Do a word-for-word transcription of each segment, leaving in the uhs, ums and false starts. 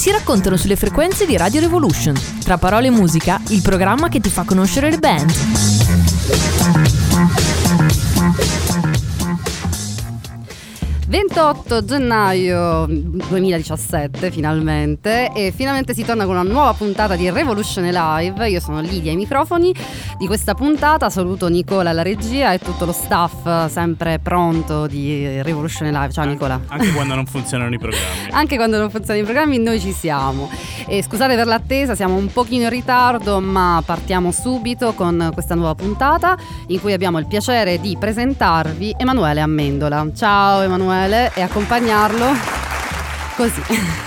si raccontano sulle frequenze di Radio Revolution. Tra parole e musica, il programma che ti fa conoscere le band. ventotto gennaio duemiladiciassette finalmente, e finalmente si torna con una nuova puntata di Revolution Live. Io sono Lidia ai microfoni di questa puntata, saluto Nicola alla regia e tutto lo staff sempre pronto di Revolution Live. Ciao Nicola. Anche quando non funzionano i programmi. Anche quando non funzionano i programmi noi ci siamo. E scusate per l'attesa, siamo un pochino in ritardo, ma partiamo subito con questa nuova puntata in cui abbiamo il piacere di presentarvi Emanuele Amendola. Ciao Emanuele. E accompagnarlo così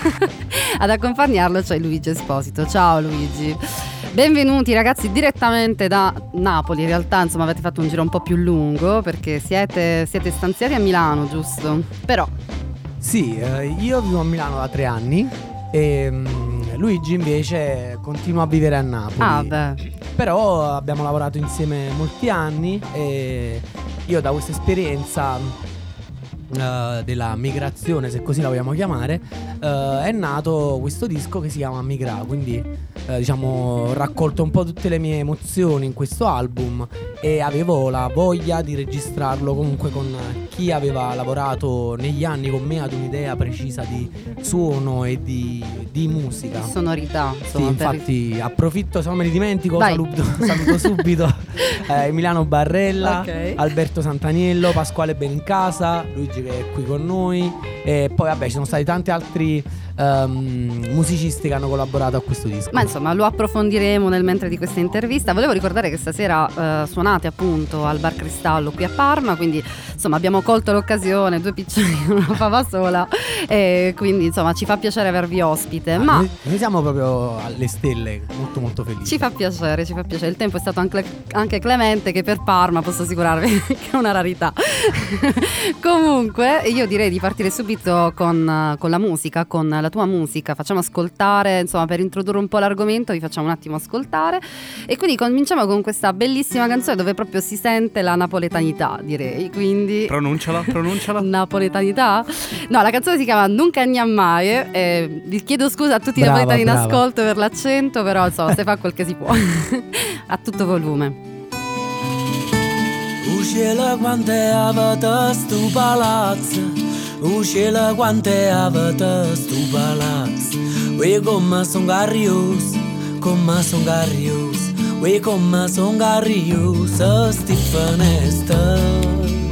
ad accompagnarlo c'è Luigi Esposito. Ciao Luigi, benvenuti ragazzi direttamente da Napoli. In realtà insomma avete fatto un giro un po' più lungo perché siete, siete stanziati a Milano, giusto? Però sì, eh, io vivo a Milano da tre anni e um, Luigi invece continua a vivere a Napoli. Ah beh. Però abbiamo lavorato insieme molti anni e io da questa esperienza Uh, della migrazione, se così la vogliamo chiamare, uh, è nato questo disco che si chiama Migra. Quindi uh, diciamo ho raccolto un po' tutte le mie emozioni in questo album e avevo la voglia di registrarlo comunque con chi aveva lavorato negli anni con me ad un'idea precisa di suono e di, di musica, di sonorità insomma, sì, per... infatti approfitto, se non me ne dimentico saluto, saluto subito eh, Emiliano Barrella, okay. Alberto Santaniello, Pasquale Benincasa, Luigi che è qui con noi, e poi vabbè ci sono stati tanti altri um, musicisti che hanno collaborato a questo disco. Ma insomma lo approfondiremo nel mentre di questa intervista. Volevo ricordare che stasera uh, suonate appunto al Bar Cristallo qui a Parma, quindi insomma abbiamo colto l'occasione, due piccioni in una fava sola, e quindi insomma ci fa piacere avervi ospite. Ah, ma noi, noi siamo proprio alle stelle, molto molto felici. Ci fa piacere, ci fa piacere. Il tempo è stato anche, anche clemente, che per Parma posso assicurarvi che è una rarità. Comunque io direi di partire subito con, con la musica, con la tua musica. Facciamo ascoltare, insomma, per introdurre un po' l'argomento vi facciamo un attimo ascoltare, e quindi cominciamo con questa bellissima canzone dove proprio si sente la napoletanità, direi. Quindi pronunciala, pronunciala. Napoletanità? No, la canzone si chiama Nunca Gnammaie, e vi chiedo scusa a tutti i brava, napoletani in brava. ascolto per l'accento, però insomma si fa quel che si può. A tutto volume. Uscila quante avete stu palazzo, uscila quante avete stu palazzo. Ui come son garrius, come son garrius, ui come son garrius, sti finestre.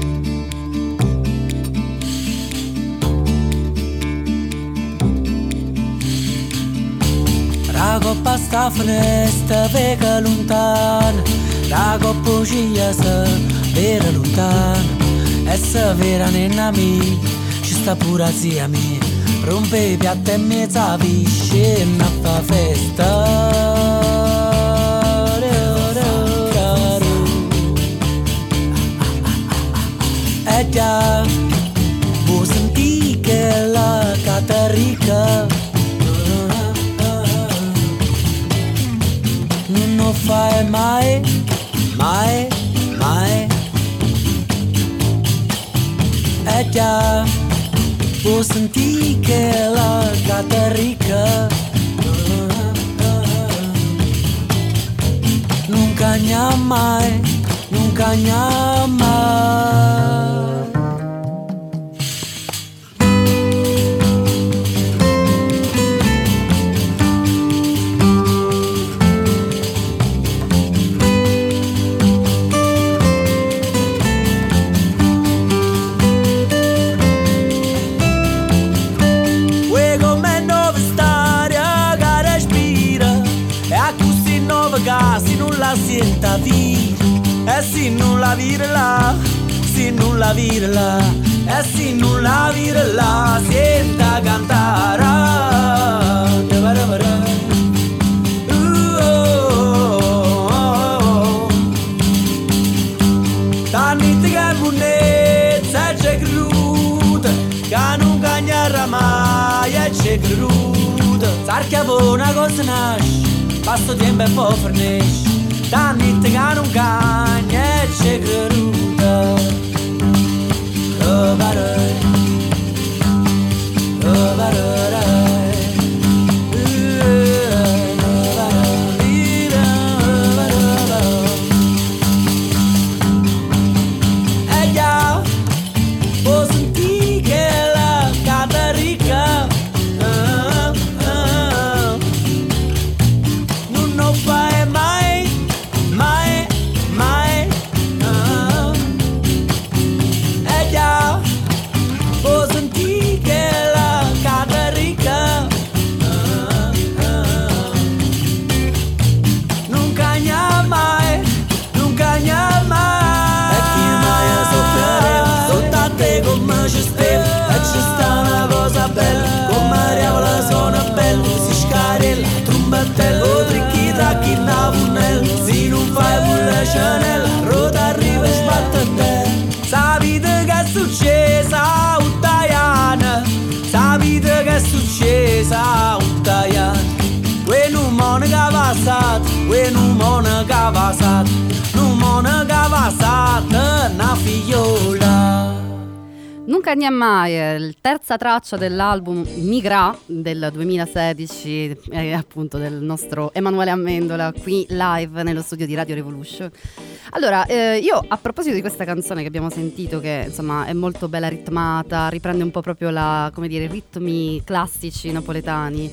La coppa sta finestra, vega lontana, la coppa usciglia se vera lontana, e se vera nenna mia, ci sta pure zia mia, rompe i piatti e mezza piscina a fa festa. E già, vuoi sentire che la Caterica non lo fai mai, mai, mai. E già, vuoi sentire che la Caterica non cagna mai, non cagna mai. Sienta via, e se non la vire là, se non la vire là, e se non la vire là, senta cantare. Uh, oh, oh, oh. Tanti che buonezza c'è creduta, che non cagnarra mai e c'è creduta. Sarchia buona cosa nasce, basta tempo e poi fornisce. Danni te che non cagna e c'è creduta. Oh, barai, oh, barai. passat, e non monaca passat, non monaca passat, una figliola. Nunca Nia Mai è la terza traccia dell'album Migra del duemilasedici, eh, appunto del nostro Emanuele Amendola qui live nello studio di Radio Revolution. Allora, eh, io a proposito di questa canzone che abbiamo sentito, che insomma è molto bella ritmata, riprende un po' proprio la, come dire, ritmi classici napoletani.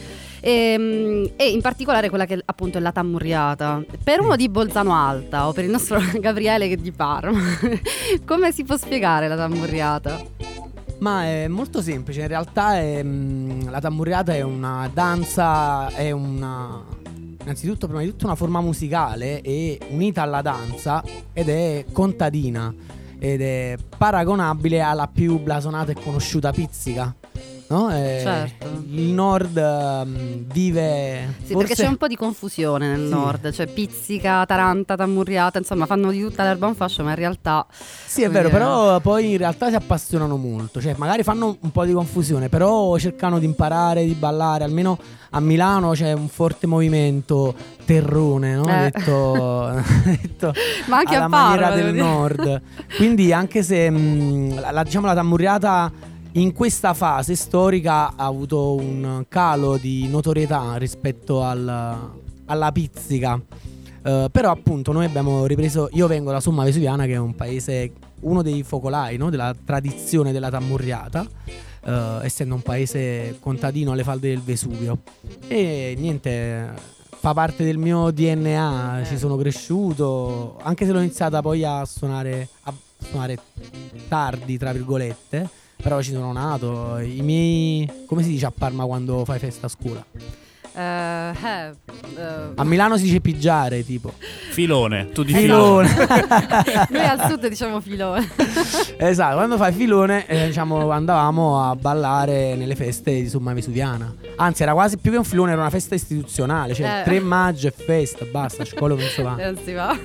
E, e in particolare quella che appunto è la tammurriata. Per uno di Bolzano Alta o per il nostro Gabriele che è di Parma, come si può spiegare la tammurriata? Ma è molto semplice, in realtà è, mh, la tammurriata è una danza, è una, innanzitutto prima di tutto una forma musicale e unita alla danza, ed è contadina ed è paragonabile alla più blasonata e conosciuta pizzica. No? Eh, certo. Il nord um, vive. Sì, forse... perché c'è un po' di confusione nel Sì. nord, cioè pizzica, taranta, tammurriata, insomma fanno di tutta l'erba un fascio, ma in realtà Sì, è vero, però poi in realtà si appassionano molto, cioè magari fanno un po' di confusione, però cercano di imparare, di ballare. Almeno a Milano c'è un forte movimento terrone, no? Eh. detto, detto Ma anche alla a Parma, maniera devo del dire. nord. Quindi anche se mh, la, la- diciamo la tammurriata in questa fase storica ha avuto un calo di notorietà rispetto al- alla pizzica. Eh, però appunto noi abbiamo ripreso, io vengo da Somma Vesuviana, che è un paese, uno dei focolai, no? della tradizione della tammurriata, eh, essendo un paese contadino alle falde del Vesuvio. E niente, fa parte del mio D N A, ci sono cresciuto, anche se l'ho iniziata poi a suonare, a suonare tardi, tra virgolette. Però ci sono nato. I miei, come si dice a Parma quando fai festa a scuola? Eh, eh, eh, A Milano si dice pigiare, tipo. Filone, tu di Filone. filone. noi al sud diciamo filone. Esatto, quando fai filone, eh, diciamo, andavamo a ballare nelle feste di Somma Vesuviana. Anzi, era quasi più che un filone, era una festa istituzionale. Cioè, Eh. il tre maggio è festa, basta, a scuola non si va. Non si va.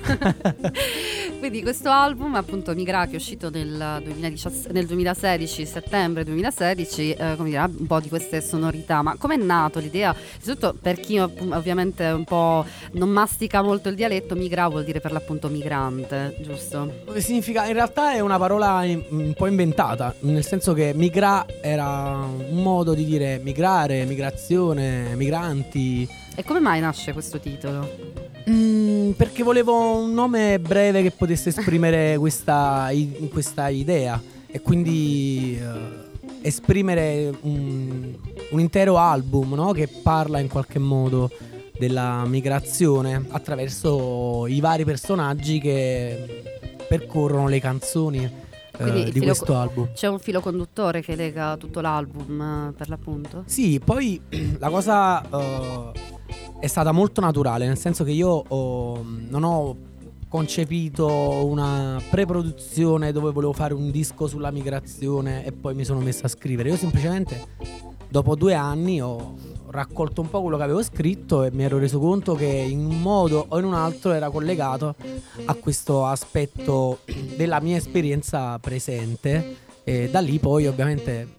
Quindi questo album, appunto Migra, che è uscito nel, duemiladiciassette nel duemilasedici, settembre duemilasedici, eh, come dire, ha un po' di queste sonorità. Ma com'è nato l'idea? Innanzitutto, per chi ov- ovviamente un po' non mastica molto il dialetto, Migra vuol dire per l'appunto migrante, giusto? Significa, in realtà è una parola in- un po' inventata, nel senso che migra era un modo di dire migrare, migrazione, migranti. E come mai nasce questo titolo? Mm, perché volevo un nome breve che potesse esprimere questa, i- questa idea, e quindi eh, esprimere un, un intero album, no? Che parla in qualche modo della migrazione attraverso i vari personaggi che percorrono le canzoni eh, Quindi il di filo- questo album. C'è un filo conduttore che lega tutto l'album, eh, per l'appunto? Sì, poi la cosa eh, è stata molto naturale, nel senso che io ho- non ho concepito una pre-produzione dove volevo fare un disco sulla migrazione e poi mi sono messo a scrivere. Io semplicemente dopo due anni ho raccolto un po' quello che avevo scritto e mi ero reso conto che in un modo o in un altro era collegato a questo aspetto della mia esperienza presente, e da lì poi ovviamente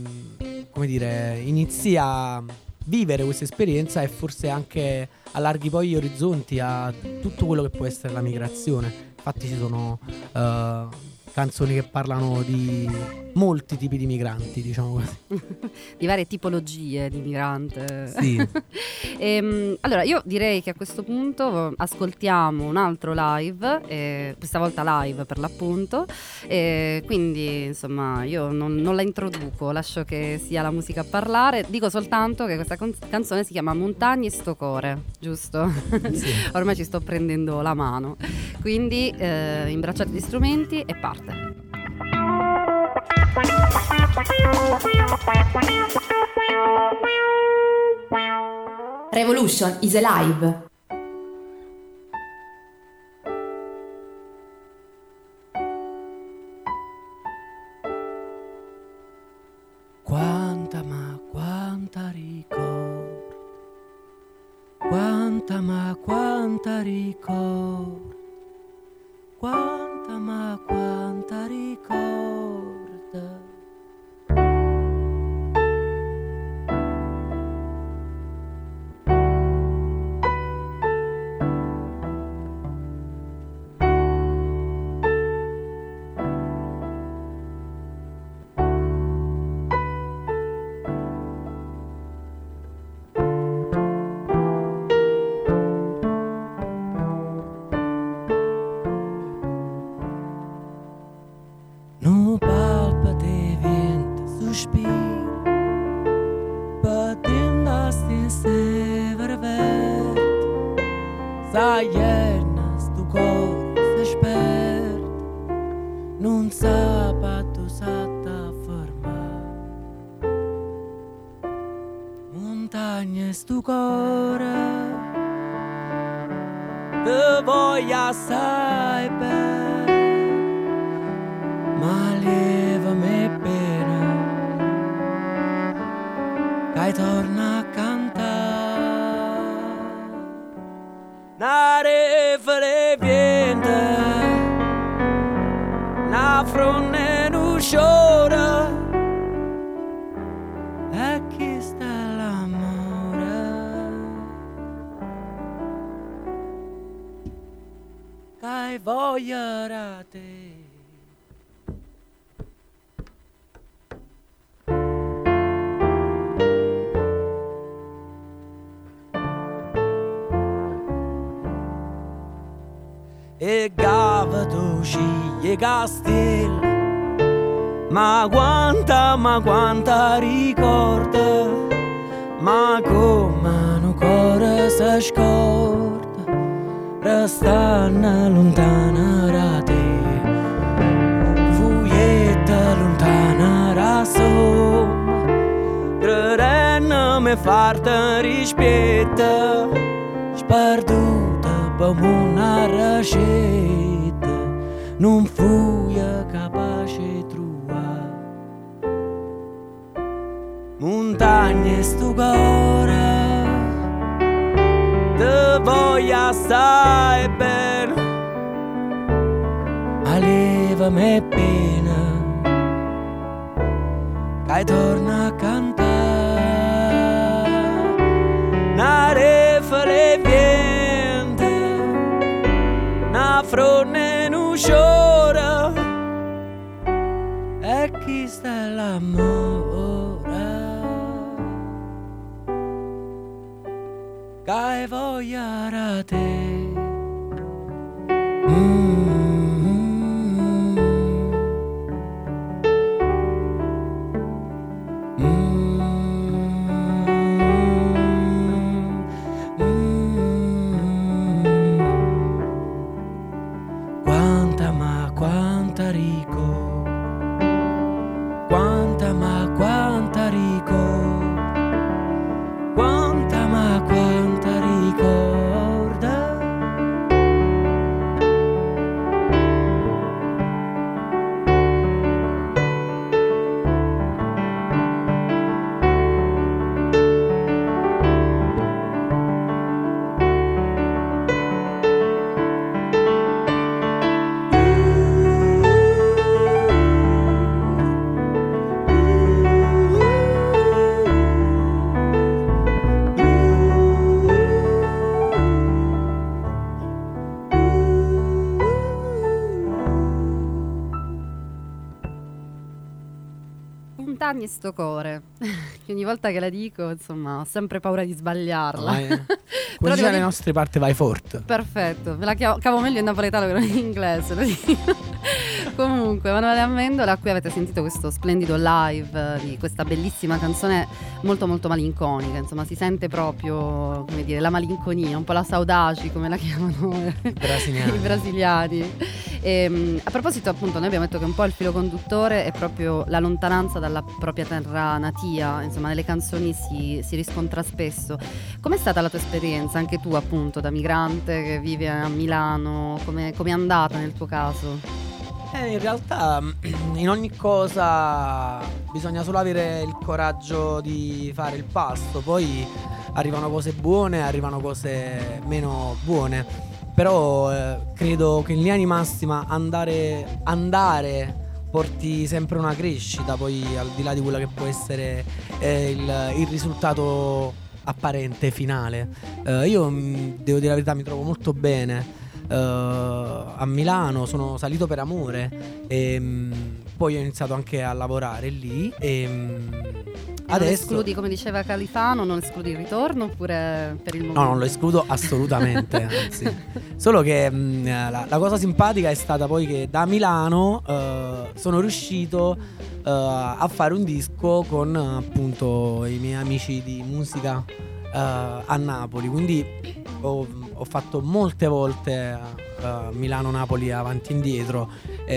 mi- come dire, inizi a vivere questa esperienza e forse anche allarghi poi gli orizzonti a tutto quello che può essere la migrazione. Infatti ci sono eh, canzoni che parlano di molti tipi di migranti, diciamo così. Di varie tipologie di migrante. Sì. Ehm, allora io direi che a questo punto ascoltiamo un altro live, eh, questa volta live per l'appunto, e quindi insomma io non, non la introduco, lascio che sia la musica a parlare. Dico soltanto che questa con- canzone si chiama Montagne sto core, giusto? Sì. Ormai ci sto prendendo la mano, quindi eh, imbracciate gli strumenti e parte. Revolution is alive. Quanta ma quanta ricordo, quanta ma quanta ricordo, quanta ma quanta ricorda. sta iena sto cuore si sperde, non sa patto s'atta fermare. Montagne sto cuore te voglio assai bene, ma lieva me pena che torna a cantare. Na rifle viente, na fronte nu sciora, e chi sta l'amore che voglio da te. E gava dolci e castel, ma quanta, ma quanta ricorda, ma come un cuore si scorda, restando lontana da te, fuietta lontana da somma, credendo me farta rispetto, sperduta per una racetta, non fui capace di trovare. Montagne sto cuore te voglio assai bene, ma leva me pena che torna a cantare. Na rifle viente, na fronte nu sciora, e chi sta l'amore che voglio da te. Mm. Montagne sto core. Ogni volta che la dico, insomma, ho sempre paura di sbagliarla. Vai. Come Però dice devo le nostre parti vai forte. Perfetto, me la chiavo- cavo meglio in napoletano che non in inglese. lo dico. Comunque, Emanuele Amendola, a cui avete sentito questo splendido live di questa bellissima canzone molto molto malinconica, insomma si sente proprio, come dire, la malinconia, un po' la saudade come la chiamano I brasiliani. i brasiliani. E, a proposito, appunto, noi abbiamo detto che un po' il filo conduttore è proprio la lontananza dalla propria terra natia, insomma nelle canzoni si, si riscontra spesso. Com'è stata la tua esperienza, anche tu appunto da migrante che vive a Milano, come è andata nel tuo caso? Eh, in realtà in ogni cosa bisogna solo avere il coraggio di fare il passo, poi arrivano cose buone, arrivano cose meno buone, però eh, credo che in linea di massima andare, andare porti sempre una crescita, poi al di là di quello che può essere eh, il, il risultato apparente, finale. Eh, io mh, devo dire la verità, mi trovo molto bene. Uh, a Milano, sono salito per amore e mh, poi ho iniziato anche a lavorare lì e mh, Non adesso escludi, come diceva Califano, non escludi il ritorno oppure per il momento? no, non lo escludo assolutamente, anzi. Solo che mh, la, la cosa simpatica è stata poi che da Milano uh, sono riuscito uh, a fare un disco con appunto i miei amici di musica uh, a Napoli, quindi ho ho fatto molte volte uh, Milano-Napoli avanti e indietro,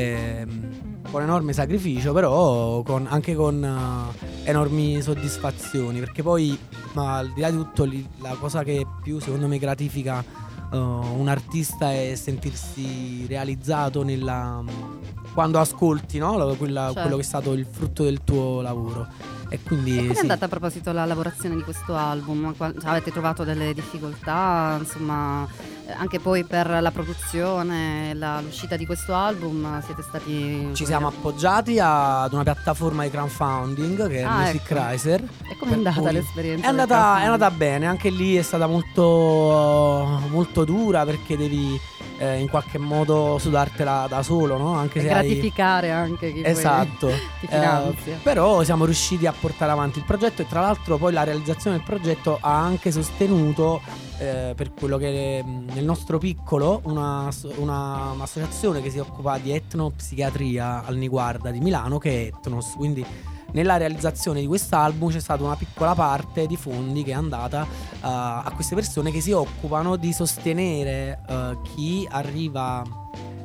ehm, con enorme sacrificio, però con, anche con uh, enormi soddisfazioni, perché poi ma al di là di tutto li, la cosa che più secondo me gratifica uh, un artista è sentirsi realizzato nella, quando ascolti, no? Quella, certo. quello che è stato il frutto del tuo lavoro. E quindi E come è sì. andata a proposito la lavorazione di questo album? Qual- cioè, avete trovato delle difficoltà, insomma, eh, anche poi per la produzione, la- l'uscita di questo album siete stati... Ci siamo appoggiati ad una piattaforma di crowdfunding che è Ah, Music ecco. Riser. E come è per andata cui l'esperienza? È del andata, è crowdfunding? andata bene, anche lì è stata molto, molto dura, perché devi eh, in qualche modo sudartela da solo, no? Anche E se hai... gratificare anche chi poi Esatto. ti Eh, finanzia. però siamo riusciti a portare avanti il progetto, e tra l'altro poi la realizzazione del progetto ha anche sostenuto, eh, per quello che mh, nel nostro piccolo, una, una, un'associazione che si occupa di etnopsichiatria al Niguarda di Milano, che è Etnos. Quindi nella realizzazione di quest'album c'è stata una piccola parte di fondi che è andata uh, a queste persone che si occupano di sostenere uh, chi arriva uh,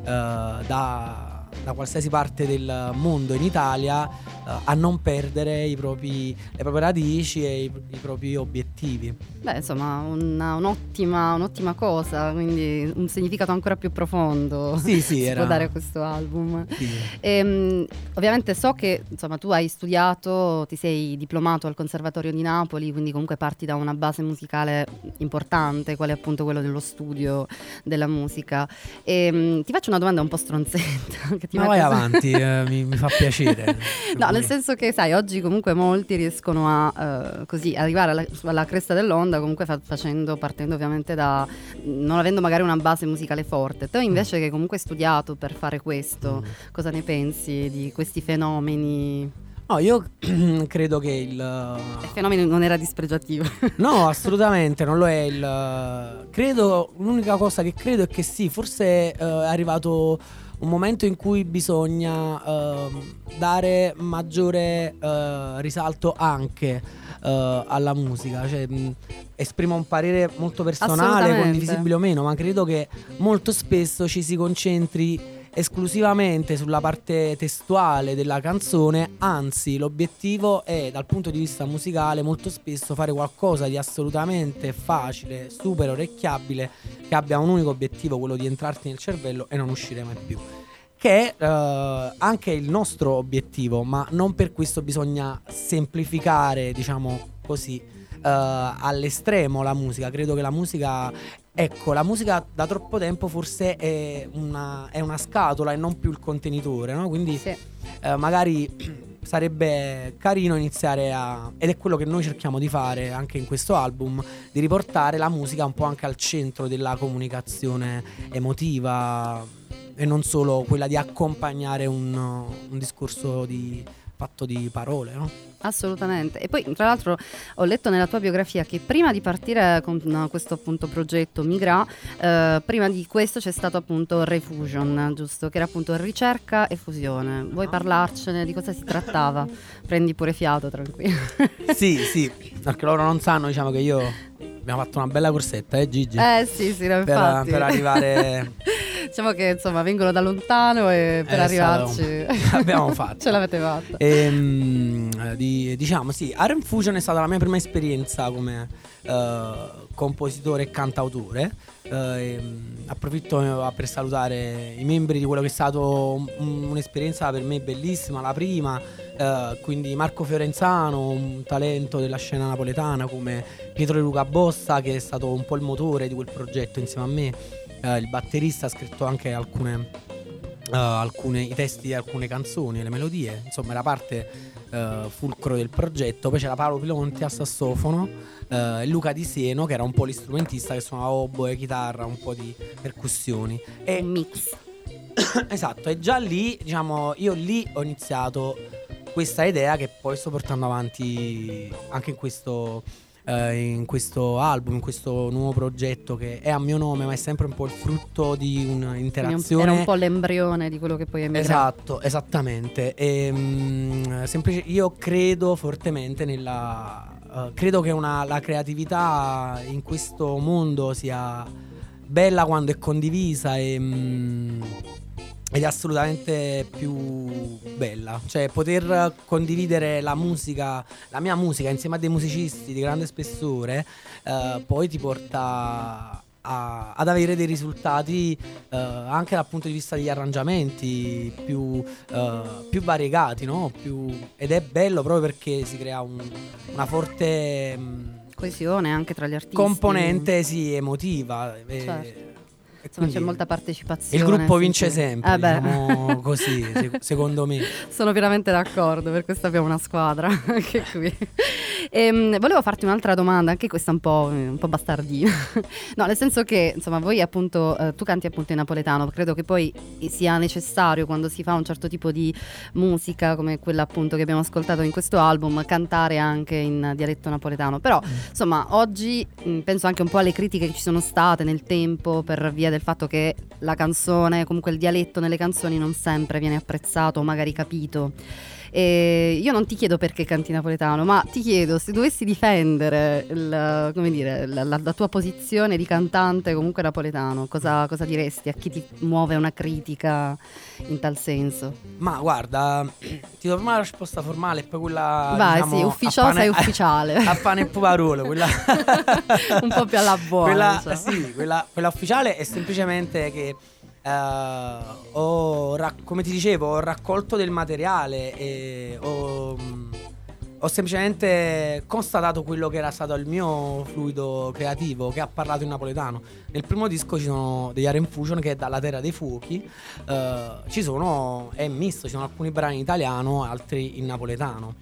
da da qualsiasi parte del mondo in Italia, uh, a non perdere i propri, le proprie radici e i, i propri obiettivi. Beh, insomma, una- un'ottima, un'ottima cosa, quindi un significato ancora più profondo Sì, sì, si era- può dare a questo album. Sì. Ehm, ovviamente so che insomma tu hai studiato, ti sei diplomato al Conservatorio di Napoli, quindi comunque parti da una base musicale importante, quale è appunto quello dello studio della musica. Ehm, ti faccio una domanda un po' stronzetta. Che ti Ma vai mette su- avanti, eh, mi, mi fa piacere. No, nel senso che sai, oggi comunque molti riescono a eh, così arrivare alla, alla cresta dell'onda, comunque fa- facendo, partendo ovviamente da, non avendo magari una base musicale forte. Te invece che comunque hai studiato per fare questo, Mm. cosa ne pensi di questi fenomeni? No, io credo che il... Il fenomeno non era dispregiativo. No, assolutamente non lo è. Il... Credo, l'unica cosa che credo è che sì, forse eh, è arrivato un momento in cui bisogna ehm, dare maggiore eh, risalto anche eh, alla musica. Cioè, mh, esprimo un parere molto personale, Assolutamente. condivisibile o meno, ma credo che molto spesso ci si concentri esclusivamente sulla parte testuale della canzone, anzi l'obiettivo è, dal punto di vista musicale, molto spesso fare qualcosa di assolutamente facile, super orecchiabile, che abbia un unico obiettivo, quello di entrarti nel cervello e non uscire mai più, che è eh, anche il nostro obiettivo, ma non per questo bisogna semplificare, diciamo così, eh, all'estremo la musica. Credo che la musica, ecco, la musica da troppo tempo forse è una, è una scatola e non più il contenitore, no? Quindi Sì. eh, magari sarebbe carino iniziare a, ed è quello che noi cerchiamo di fare anche in questo album, di riportare la musica un po' anche al centro della comunicazione emotiva e non solo quella di accompagnare un, un discorso di, fatto di parole, no? Assolutamente. E poi tra l'altro ho letto nella tua biografia che prima di partire con no, questo appunto progetto Migra, eh, prima di questo c'è stato appunto Refusion, giusto? Che era appunto ricerca e fusione. Vuoi parlarcene? Di cosa si trattava? Prendi pure fiato, tranquillo. Sì, sì, perché loro non sanno, diciamo che io abbiamo fatto una bella corsetta, eh Gigi? Eh sì, sì, no, per, infatti. per arrivare... Diciamo che insomma vengono da lontano e per È arrivarci stato- l'abbiamo fatto. ce l'avete fatta. Ehm, di- diciamo sì, Iron Fusion è stata la mia prima esperienza come eh, compositore e cantautore. Eh, ehm, approfitto eh, per salutare i membri di quello che è stato un- un'esperienza per me bellissima, la prima. eh, quindi Marco Fiorenzano, un talento della scena napoletana, come Pietro De Luca Bossa, che è stato un po' il motore di quel progetto insieme a me. Eh, il batterista ha scritto anche alcune, uh, alcune i testi di alcune canzoni, le melodie, insomma era parte uh, fulcro del progetto. Poi c'era Paolo Pilonti al sassofono uh, e Luca Di Sieno, che era un po' l'istrumentista, che suonava oboe, chitarra, un po' di percussioni e Un mix. esatto, e già lì, diciamo, io lì ho iniziato questa idea che poi sto portando avanti anche in questo eh, in questo album, in questo nuovo progetto che è a mio nome, ma è sempre un po' il frutto di Quindi un- un'interazione. era un po' l'embrione di quello che poi è emigrato. Esatto, esattamente. E, mm, semplice- io credo fortemente nella. eh, credo che una, la creatività in questo mondo sia bella quando è condivisa e, mm, ed è assolutamente più bella. Cioè poter condividere la musica, la mia musica insieme a dei musicisti di grande spessore, eh, poi ti porta a, ad avere dei risultati eh, anche dal punto di vista degli arrangiamenti più, eh, più variegati, no? Più, ed è bello proprio perché si crea un, una forte mh, coesione anche tra gli artisti, componente sì, emotiva. Certo. E Insomma, c'è quindi molta partecipazione. il gruppo sì, vince sì. sempre, Eh beh. diciamo così, sec- secondo me. Sono pienamente d'accordo, per questo abbiamo una squadra anche qui. Ehm, volevo farti un'altra domanda, anche questa un po', un po' bastardina. No, nel senso che, insomma, voi appunto, eh, tu canti appunto in napoletano, credo che poi sia necessario quando si fa un certo tipo di musica, come quella appunto che abbiamo ascoltato in questo album, cantare anche in dialetto napoletano. Però, insomma, oggi mh, penso anche un po' alle critiche che ci sono state nel tempo per via del fatto che la canzone, comunque il dialetto nelle canzoni non sempre viene apprezzato o magari capito. E io non ti chiedo perché canti napoletano, ma ti chiedo se dovessi difendere il, come dire, la, la, la tua posizione di cantante comunque napoletano, cosa, cosa diresti a chi ti muove una critica in tal senso? Ma guarda, ti do prima la risposta formale e poi quella, vai, diciamo, sì, ufficiosa a pane- e ufficiale. a pane e puparolo, quella un po' più alla buona, quella, diciamo. sì, quella, quella ufficiale è semplicemente che Uh, ho, rac- come ti dicevo, ho raccolto del materiale e ho, mh, ho semplicemente constatato quello che era stato il mio fluido creativo, che ha parlato in napoletano. Nel primo disco ci sono degli Aren Fusion, che è Dalla Terra dei Fuochi, uh, ci sono, è misto, ci sono alcuni brani in italiano, altri in napoletano.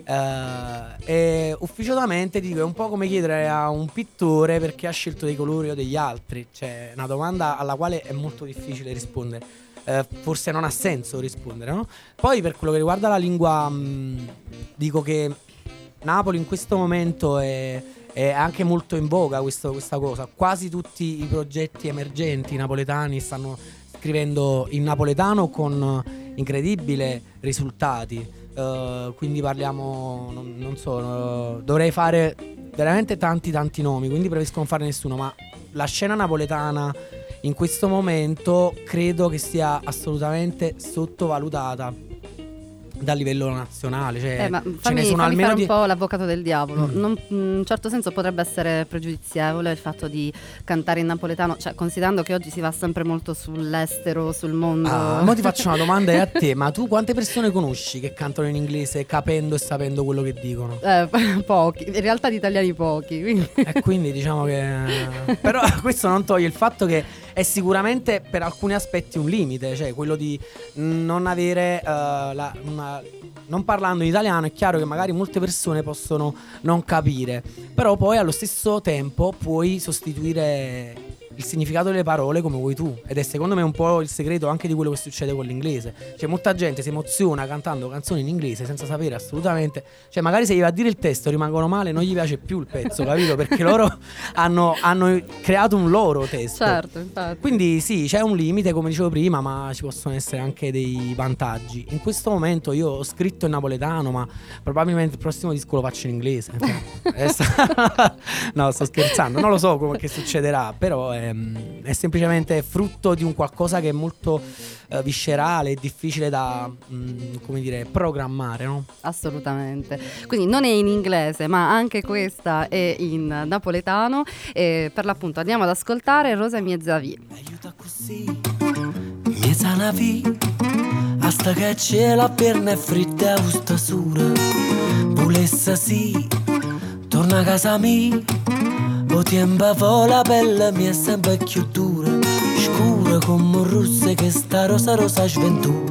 Uh, e ufficiosamente dico, è un po' come chiedere a un pittore perché ha scelto dei colori o degli altri. Cioè, una domanda alla quale è molto difficile rispondere. Uh, forse non ha senso rispondere, no? Poi per quello che riguarda la lingua, mh, dico che Napoli in questo momento è, è anche molto in voga questo, questa cosa. Quasi tutti i progetti emergenti napoletani stanno scrivendo in napoletano con incredibili risultati. Uh, quindi parliamo, non, non so, uh, dovrei fare veramente tanti tanti nomi, quindi preferisco non fare nessuno, ma la scena napoletana in questo momento credo che sia assolutamente sottovalutata dal livello nazionale. Cioè, Eh, ma ce fammi, ne sono fammi almeno fare un die- po' l'avvocato del diavolo. Mm. Non- in un certo senso potrebbe essere pregiudizievole il fatto di cantare in napoletano, cioè considerando che oggi si va sempre molto sull'estero, sul mondo. Ah, mo ti faccio una domanda a te, ma tu quante persone conosci che cantano in inglese capendo e sapendo quello che dicono? Eh, pochi, in realtà di italiani pochi. Quindi. E quindi diciamo che però questo non toglie il fatto che è sicuramente per alcuni aspetti un limite, cioè quello di non avere uh, la, una, non parlando in italiano. È chiaro che magari molte persone possono non capire, però poi allo stesso tempo puoi sostituire il significato delle parole come vuoi tu, ed è secondo me un po' il segreto anche di quello che succede con l'inglese. Cioè molta gente si emoziona cantando canzoni in inglese senza sapere assolutamente, cioè magari se gli va a dire il testo rimangono male, non gli piace più il pezzo, capito? Perché loro hanno, hanno creato un loro testo. Certo, infatti. Quindi sì, c'è un limite come dicevo prima, ma ci possono essere anche dei vantaggi. In questo momento io ho scritto in napoletano, ma probabilmente il prossimo disco lo faccio in inglese. No, sto scherzando, non lo so come che succederà, però è, è semplicemente frutto di un qualcosa che è molto uh, viscerale e difficile da mh, come dire, programmare, no? Assolutamente. Quindi non è in inglese, ma anche questa è in napoletano. E per l'appunto andiamo ad ascoltare Rosa Miezavi. Aiuta così, miezza navi, hasta che c'è la perna è fritta e usta sura. Volesse sì, torna a casa mia, o tempo fa la pelle mia è sempre più dura, scura come un russe che sta rosa rosa sventura.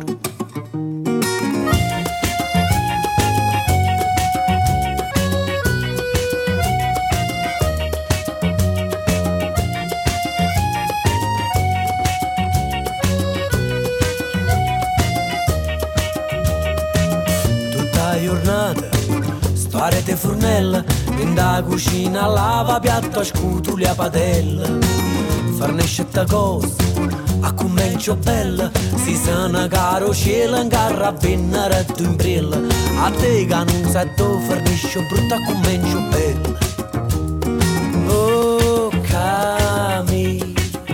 Giornata, sparete fornella, in da cucina lava piatto, scutuli a padella. Farne scelta cosa, a commencio bella, si sana caro cielo, in carra a vennere tu in brilla. A te che non sai tu fornisce brutta a commencio bella. Oh, cami,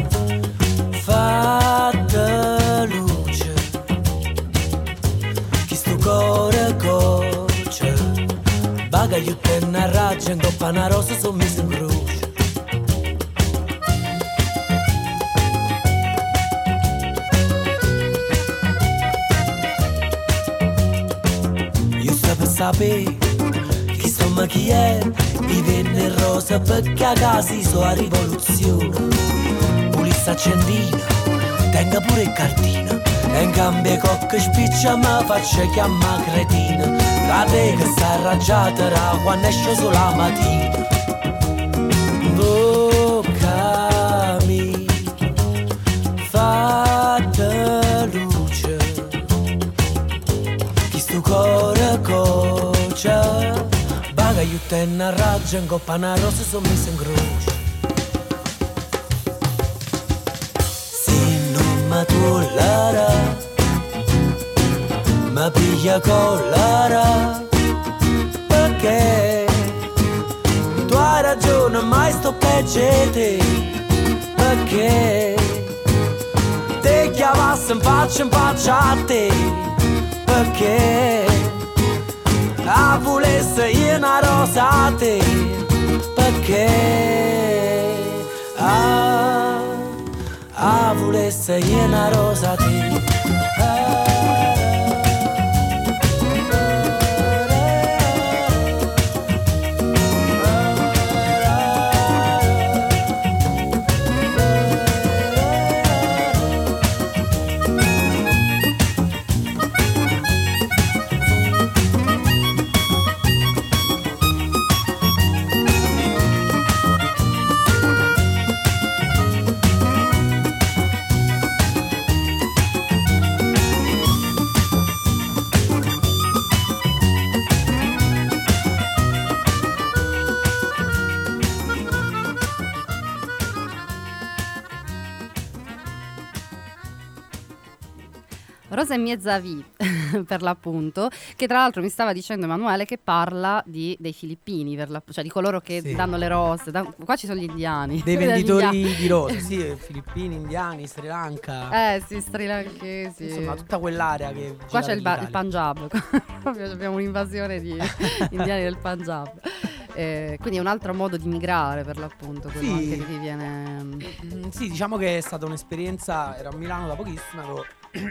raggio in coppa una rosa sono messo in croce. Io sto per sapere chi insomma chi è, divenne in rosa perché a casa so a rivoluzione. Pulizza accendina, tenga pure il cartina, e in cambio cocca spiccia ma faccia chiamare cretina. La te che sta arrangiata ra quando esce solo la mattina. Boccami, fatta luce, chi sto cuore cocia. Baga io tenno a raggio in coppa una rosa sono messa in croce. Se non mi tollerà, mi piglia collara, perché tu hai ragione mai sto peggio di te, perché te chiavassi in faccia in faccia a te, perché a volesse io una rosa a te, perché a, a volesse io una rosa a te. Rosa e mezza V per l'appunto, che tra l'altro mi stava dicendo Emanuele che parla di, dei filippini, per la, cioè di coloro che Sì. danno le rose. Da, qua ci sono gli indiani. Dei Gli venditori indiani. di rose, sì, filippini, indiani, Sri Lanka. Eh sì, sri lankesi. Insomma, tutta quell'area che Qua gira c'è il, per ba- il l'Italia. Punjab. Proprio abbiamo un'invasione di indiani del Punjab. Eh, quindi è un altro modo di migrare per l'appunto, quello Sì. anche di chi viene. Mm, Sì, diciamo che è stata un'esperienza. Ero a Milano da pochissimo, avevo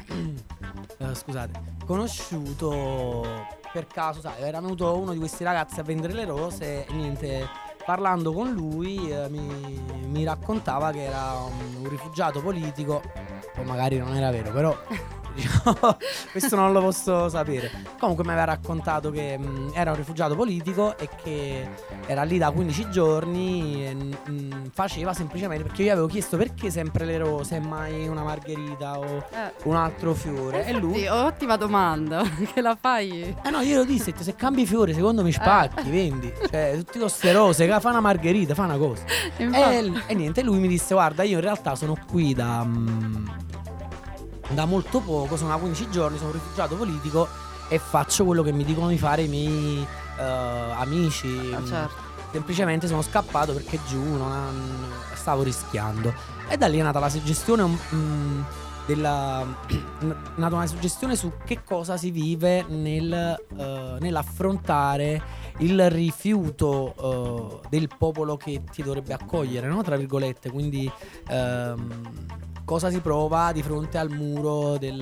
eh, scusate, conosciuto per caso, sai, era venuto uno di questi ragazzi a vendere le rose e niente, parlando con lui eh, mi, mi raccontava che era un, un rifugiato politico, o magari non era vero, però diciamo, questo non lo posso sapere. Comunque mi aveva raccontato che mh, era un rifugiato politico e che era lì da quindici giorni e mh, faceva semplicemente, perché io gli avevo chiesto perché sempre le rose e mai una margherita o Eh. un altro fiore, e lui Sì, ottima domanda, che la fai? eh no, io lo dissi, se cambi fiore secondo me spacchi, vendi. Cioè, tutte queste rose, che fa una margherita, fa una cosa. E, e niente, lui mi disse, guarda, io in realtà sono qui da, mm, da molto poco, sono da quindici giorni, sono un rifugiato politico e faccio quello che mi dicono di fare i miei eh, amici. Ah, certo. Semplicemente sono scappato perché giù non ha- stavo rischiando. E da lì è nata la suggestione mm, della è nata una suggestione su che cosa si vive nel, eh, nell'affrontare il rifiuto eh, del popolo che ti dovrebbe accogliere, no? Tra virgolette, quindi ehm, cosa si prova di fronte al muro del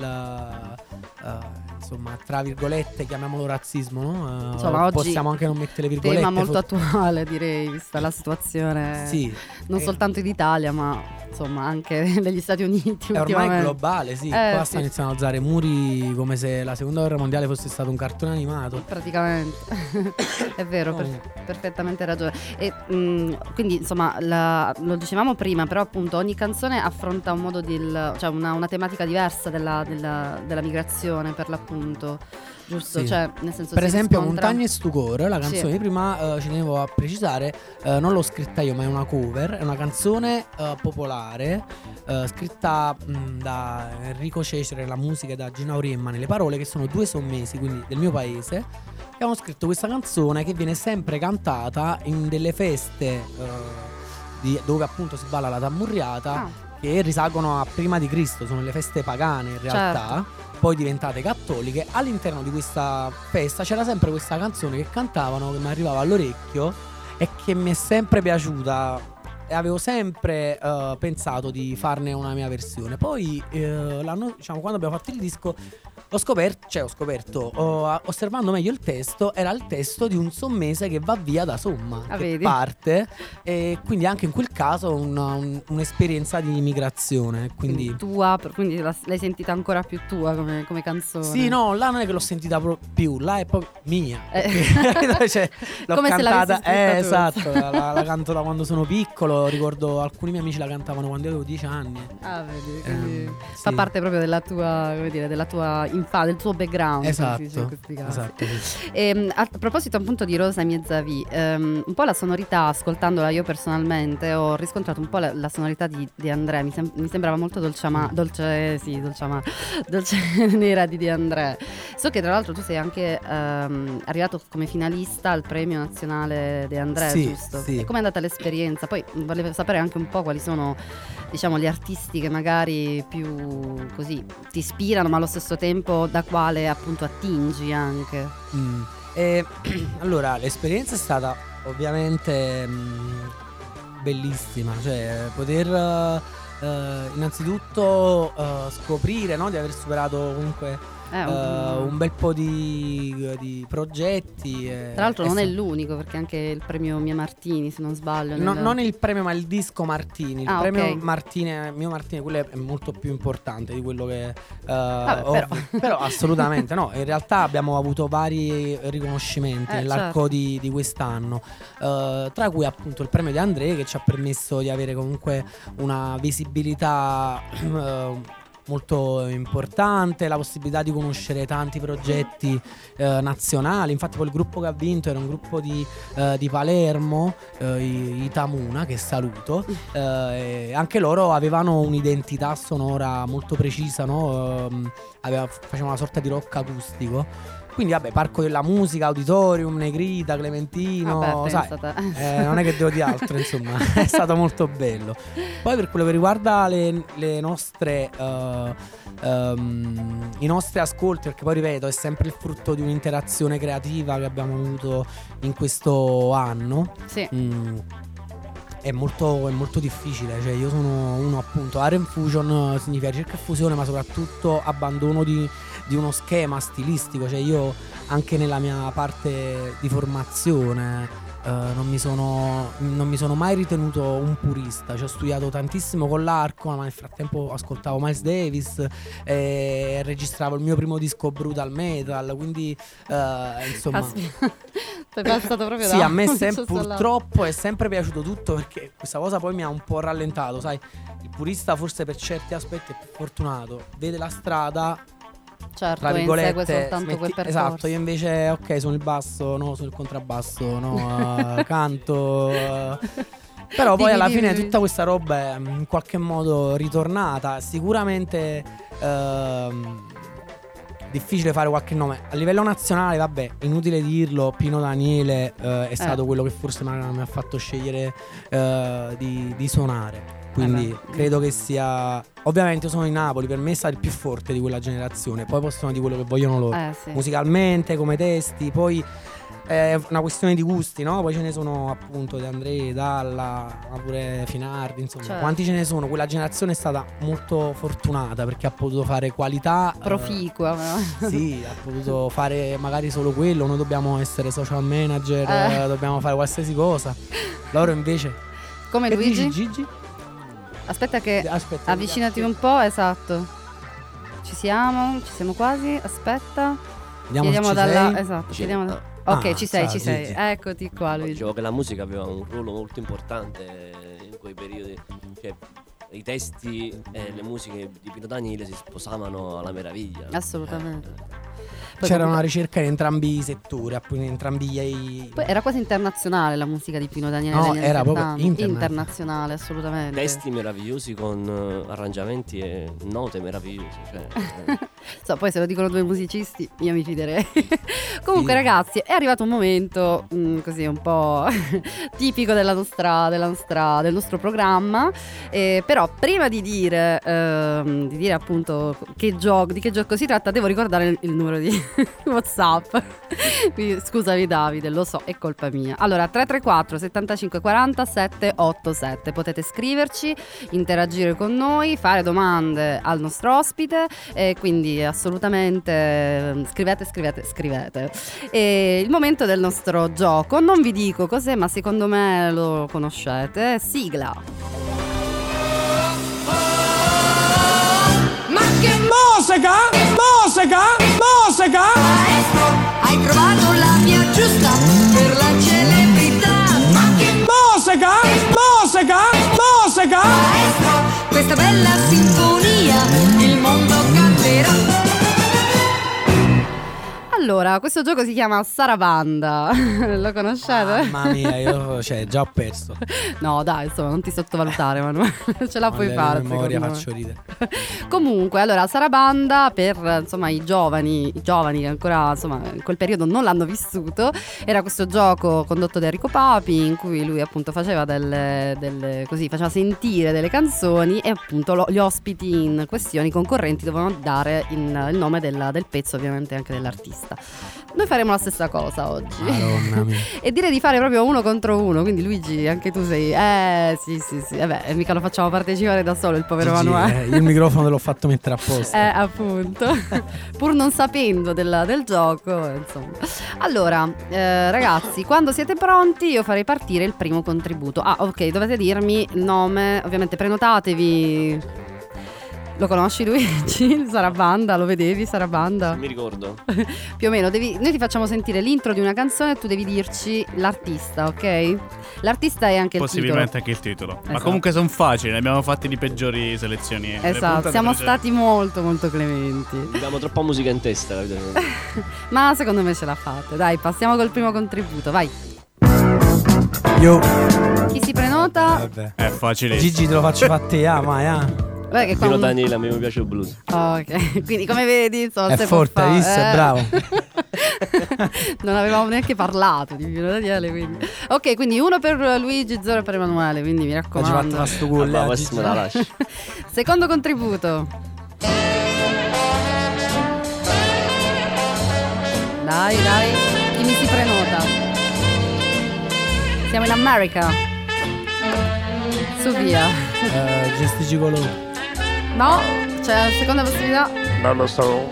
eh, insomma, tra virgolette, chiamiamolo razzismo, no? Eh, Insomma, oggi possiamo anche non mettere le virgolette. tema molto for- attuale, direi, vista la situazione Sì, non eh, soltanto in Italia, ma insomma anche negli Stati Uniti è ormai ultimamente. globale, sì. Eh, Qua sì. stanno iniziando a usare muri come se la seconda guerra mondiale fosse stato un cartone animato. Praticamente. È vero, per- Comunque. perfettamente ragione. E mh, quindi insomma la- lo dicevamo prima, però appunto ogni canzone affronta un modo di, cioè una, una tematica diversa della, della- della migrazione, per l'appunto, giusto? Sì. Cioè, nel senso, Per si esempio, riscontra- Montagne e Stucor, la canzone Sì. di prima, eh, ci tenevo a precisare, eh, non l'ho scritta io, ma è una cover, è una canzone eh, popolare, eh, scritta mh, da Enrico Cecere, la musica, e da Gina Auriemma nelle parole, che sono due sommesi, quindi del mio paese, che hanno scritto questa canzone che viene sempre cantata in delle feste eh, di- dove appunto si balla la tammurriata, Ah. che risalgono a prima di Cristo, sono le feste pagane in realtà, Certo. poi diventate cattoliche. All'interno di questa festa c'era sempre questa canzone che cantavano, che mi arrivava all'orecchio, è che mi è sempre piaciuta e avevo sempre uh, pensato di farne una mia versione. Poi uh, l'anno, diciamo, quando abbiamo fatto il disco ho scoperto, cioè ho scoperto, ho, osservando meglio il testo, era il testo di un sommese che va via da Somma, Ah, che vedi? parte, e quindi anche in quel caso una- un- un'esperienza di migrazione. Quindi, Quindi tua, per- quindi la- l'hai sentita ancora più tua come, come canzone. sì, no, là non è che l'ho sentita pro- più, là è proprio mia. Eh. Perché- cioè, l'ho Come se l'avessi cantata, scritta eh, tu. esatto, la, la- la canto da quando sono piccolo, ricordo alcuni miei amici la cantavano quando io avevo dieci anni. Ah, vedi, quindi Ehm, fa sì. parte proprio della tua, come dire, della tua infanzia, del tuo background. come si dice in Esatto, questi casi. esatto, sì. Ehm, a proposito appunto di Rosa Miezavi, ehm, un po' la sonorità, ascoltandola io personalmente, ho riscontrato un po' la, la sonorità di De André, mi, sem- mi sembrava molto dolce, ama- dolce, sì, dolce, ama- dolce nera di De André. So che tra l'altro tu sei anche ehm, arrivato come finalista al premio nazionale De André, Sì, giusto? sì. E com'è andata l'esperienza? Poi volevo sapere anche un po' quali sono, diciamo, gli artisti che magari più così ti ispirano, ma allo stesso tempo da quale appunto attingi anche. Mm. E, allora, l'esperienza è stata ovviamente mm, bellissima, cioè poter eh, eh, innanzitutto eh, scoprire, no, di aver superato comunque Eh, eh, un- un bel po' di, di progetti. e- Tra l'altro e non è sta- l'unico, perché anche il premio Mia Martini, se non sbaglio. No, nel- non il premio, ma il disco Martini. Il Ah, premio ok. Martini, mio Martini, quello è molto più importante di quello che. eh, Vabbè, ho- però. però assolutamente no. In realtà abbiamo avuto vari riconoscimenti Eh, nell'arco certo. di, di quest'anno, eh, tra cui appunto il premio di André, che ci ha permesso di avere comunque una visibilità eh, molto importante, la possibilità di conoscere tanti progetti eh, nazionali. Infatti poi il gruppo che ha vinto era un gruppo di, eh, di Palermo, eh, i, i Tamuna, che saluto, eh, e anche loro avevano un'identità sonora molto precisa, no? Ehm, aveva- facevano una sorta di rock acustico. Quindi vabbè, Parco della Musica, Auditorium, Negrita, Clementino, Vabbè, sai, pensa te. eh, non è che devo di altro, insomma, è stato molto bello. Poi per quello che riguarda le, le nostre eh, ehm, i nostri ascolti, perché poi ripeto, è sempre il frutto di un'interazione creativa che abbiamo avuto in questo anno. Sì. Mm, è molto, è molto difficile, cioè io sono uno appunto, Aren Fusion significa ricerca e fusione, ma soprattutto abbandono di, di uno schema stilistico, cioè io anche nella mia parte di formazione eh, non, mi sono, non mi sono mai ritenuto un purista, cioè ho studiato tantissimo con l'arco, ma nel frattempo ascoltavo Miles Davis e registravo il mio primo disco brutal metal, quindi eh, insomma... Caspita. Sei passato proprio Sì, da a me un sem- successo all'altro. purtroppo è sempre piaciuto tutto, perché questa cosa poi mi ha un po' rallentato, sai, il purista forse per certi aspetti è più fortunato, vede la strada, Certo, tra e insegue virgolette, soltanto smetti- quel percorso. esatto, io invece ok, sono il basso, no, sono il contrabbasso, no, eh, canto, eh. Però poi Dimmi, alla dimmi, fine dimmi. tutta questa roba è mm, in qualche modo ritornata. Sicuramente ehm, difficile fare qualche nome. A livello nazionale, vabbè, inutile dirlo, Pino Daniele eh, è stato quello che forse mi ha mi ha fatto scegliere eh, di, di suonare. Quindi Eh beh. credo che sia... Ovviamente io sono di Napoli, per me è stato il più forte di quella generazione. Poi possono dire quello che vogliono loro, Eh, sì. musicalmente, come testi. Poi è una questione di gusti, no? Poi ce ne sono appunto De André, Dalla, ma pure Finardi, insomma. Certo. Quanti ce ne sono? Quella generazione è stata molto fortunata perché ha potuto fare qualità eh, Proficua. però. sì, ha potuto fare magari solo quello. Noi dobbiamo essere social manager, Eh. eh, dobbiamo fare qualsiasi cosa. Loro invece. Come Che Luigi? dici, Gigi? Aspetta che Aspetta, avvicinati un po', esatto. Ci siamo, ci siamo quasi. Aspetta. Vediamo se chiediamo ci dalla sei. esatto, Sì. chiediamo da- Ah. Ok, Ah, ci sei, ciao, ci sei. Gigi. Eccoti qua, Luigi. Dicevo che la musica aveva un ruolo molto importante in quei periodi, cioè i testi e le musiche di Pino Daniele si sposavano alla meraviglia. Assolutamente. Eh, Poi C'era comunque- una ricerca in entrambi i settori, appunto in entrambi i... Poi era quasi internazionale la musica di Pino Daniele. No, negli anni era proprio settanta. internazionale. internazionale, assolutamente. testi meravigliosi con eh, arrangiamenti e note meravigliose. Cioè, eh, So, poi se lo dicono due musicisti io mi fiderei. Comunque Sì. ragazzi, è arrivato un momento mh, così un po' tipico della nostra, della nostra- del nostro programma. Eh, però prima di dire, ehm, di dire appunto che gioco, di che gioco si tratta, devo ricordare il, il numero di, WhatsApp. Scusami Davide, lo so, è colpa mia. Allora tre tre quattro settantacinque quaranta sette ottantasette, potete scriverci, interagire con noi, fare domande al nostro ospite, e quindi assolutamente scrivete, scrivete, scrivete. E il momento del nostro gioco, non vi dico cos'è, ma secondo me lo conoscete. Sigla. Ma che musica! Musica! Musica! Maestro, hai trovato la via giusta per la celebrità. Ma che musica! Musica! Musica! Maestro, questa bella sinfonia il mondo canterà. Allora, questo gioco si chiama Sarabanda. Lo conoscete? Mamma mia, io cioè, già ho perso. No, dai, insomma, non ti sottovalutare, Manuele. Ce la puoi fare. Memoria secondo me. faccio ridere. Comunque, allora, Sarabanda per insomma i giovani, i giovani che ancora insomma in quel periodo non l'hanno vissuto, era questo gioco condotto da Enrico Papi in cui lui appunto faceva delle, delle così, faceva sentire delle canzoni e appunto lo, gli ospiti in questione, i concorrenti, dovevano dare in, il nome della, del pezzo, ovviamente anche dell'artista. Noi faremo la stessa cosa oggi. Madonna mia. E direi di fare proprio uno contro uno. Quindi Luigi, anche tu sei. Eh sì sì sì. E beh, mica lo facciamo partecipare da solo il povero Gigi, Manuele. eh, io il microfono te l'ho fatto mettere apposta. Eh appunto. Pur non sapendo del, del gioco, insomma. Allora eh, ragazzi, quando siete pronti io farei partire il primo contributo. Ah ok, dovete dirmi il nome. Ovviamente prenotatevi. Lo conosci Luigi? Sarabanda, lo vedevi Sarabanda? Mi ricordo. Più o meno, devi, noi ti facciamo sentire l'intro di una canzone e tu devi dirci l'artista, ok? L'artista è anche il titolo. Possibilmente anche il titolo. Esatto. Ma comunque sono facili, ne abbiamo fatti di peggiori selezioni. Le Esatto, puntate siamo precedenti. stati molto molto clementi. Abbiamo troppa musica in testa. capito? Ma secondo me ce la fate. Dai, passiamo col primo contributo, vai. Io. Chi si prenota? Vabbè. È facile. Gigi te lo faccio fare a te, ah, mai, ah. Guarda che qua Pino un- Daniele, a me mi piace il blues. Ok, quindi come vedi, insomma, È se può forte, hai fare, visto? È eh. bravo. Non avevamo neanche parlato di Pino Daniele, quindi. Ok, quindi uno per Luigi, zero per Emanuele, quindi mi Oggi fatto raccomando. una sto Ah, gol. ma eh, questo me Gigi. la lasci. Secondo contributo. Dai, dai, chi mi si prenota? Siamo in America. Su via. Eh, Gesti Gigolo. No? C'è la seconda possibilità? Non lo so.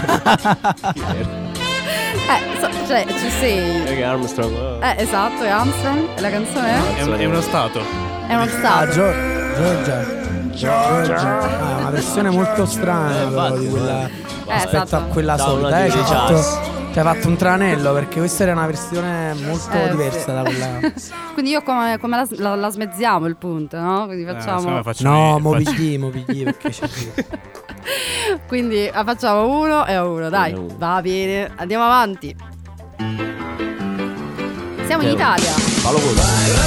Eh, so- cioè, ci sei. Perché Armstrong. oh. Eh, esatto, è Armstrong. E la canzone è? È, un- è uno stato. È uno Ah, stato. Gio- Giorgia. Giorgia. Ah, una versione molto strana Eh, però, di infatti, quella Eh, rispetto esatto. a quella Da solita. una Eh, di ci hai jazz. fatto, ci hai fatto un tranello perché questa era una versione molto Eh, diversa sì. da quella. Quindi io come, come la, la- la smezziamo il punto, no? Quindi Eh, facciamo. secondo me facciamo- No, mo facciamo- pigli, mo pigli perché c'è più. Quindi ah, facciamo uno e uno, dai. Uno e uno. Va bene, andiamo avanti. Siamo in Zero. Italia. Fallo voi.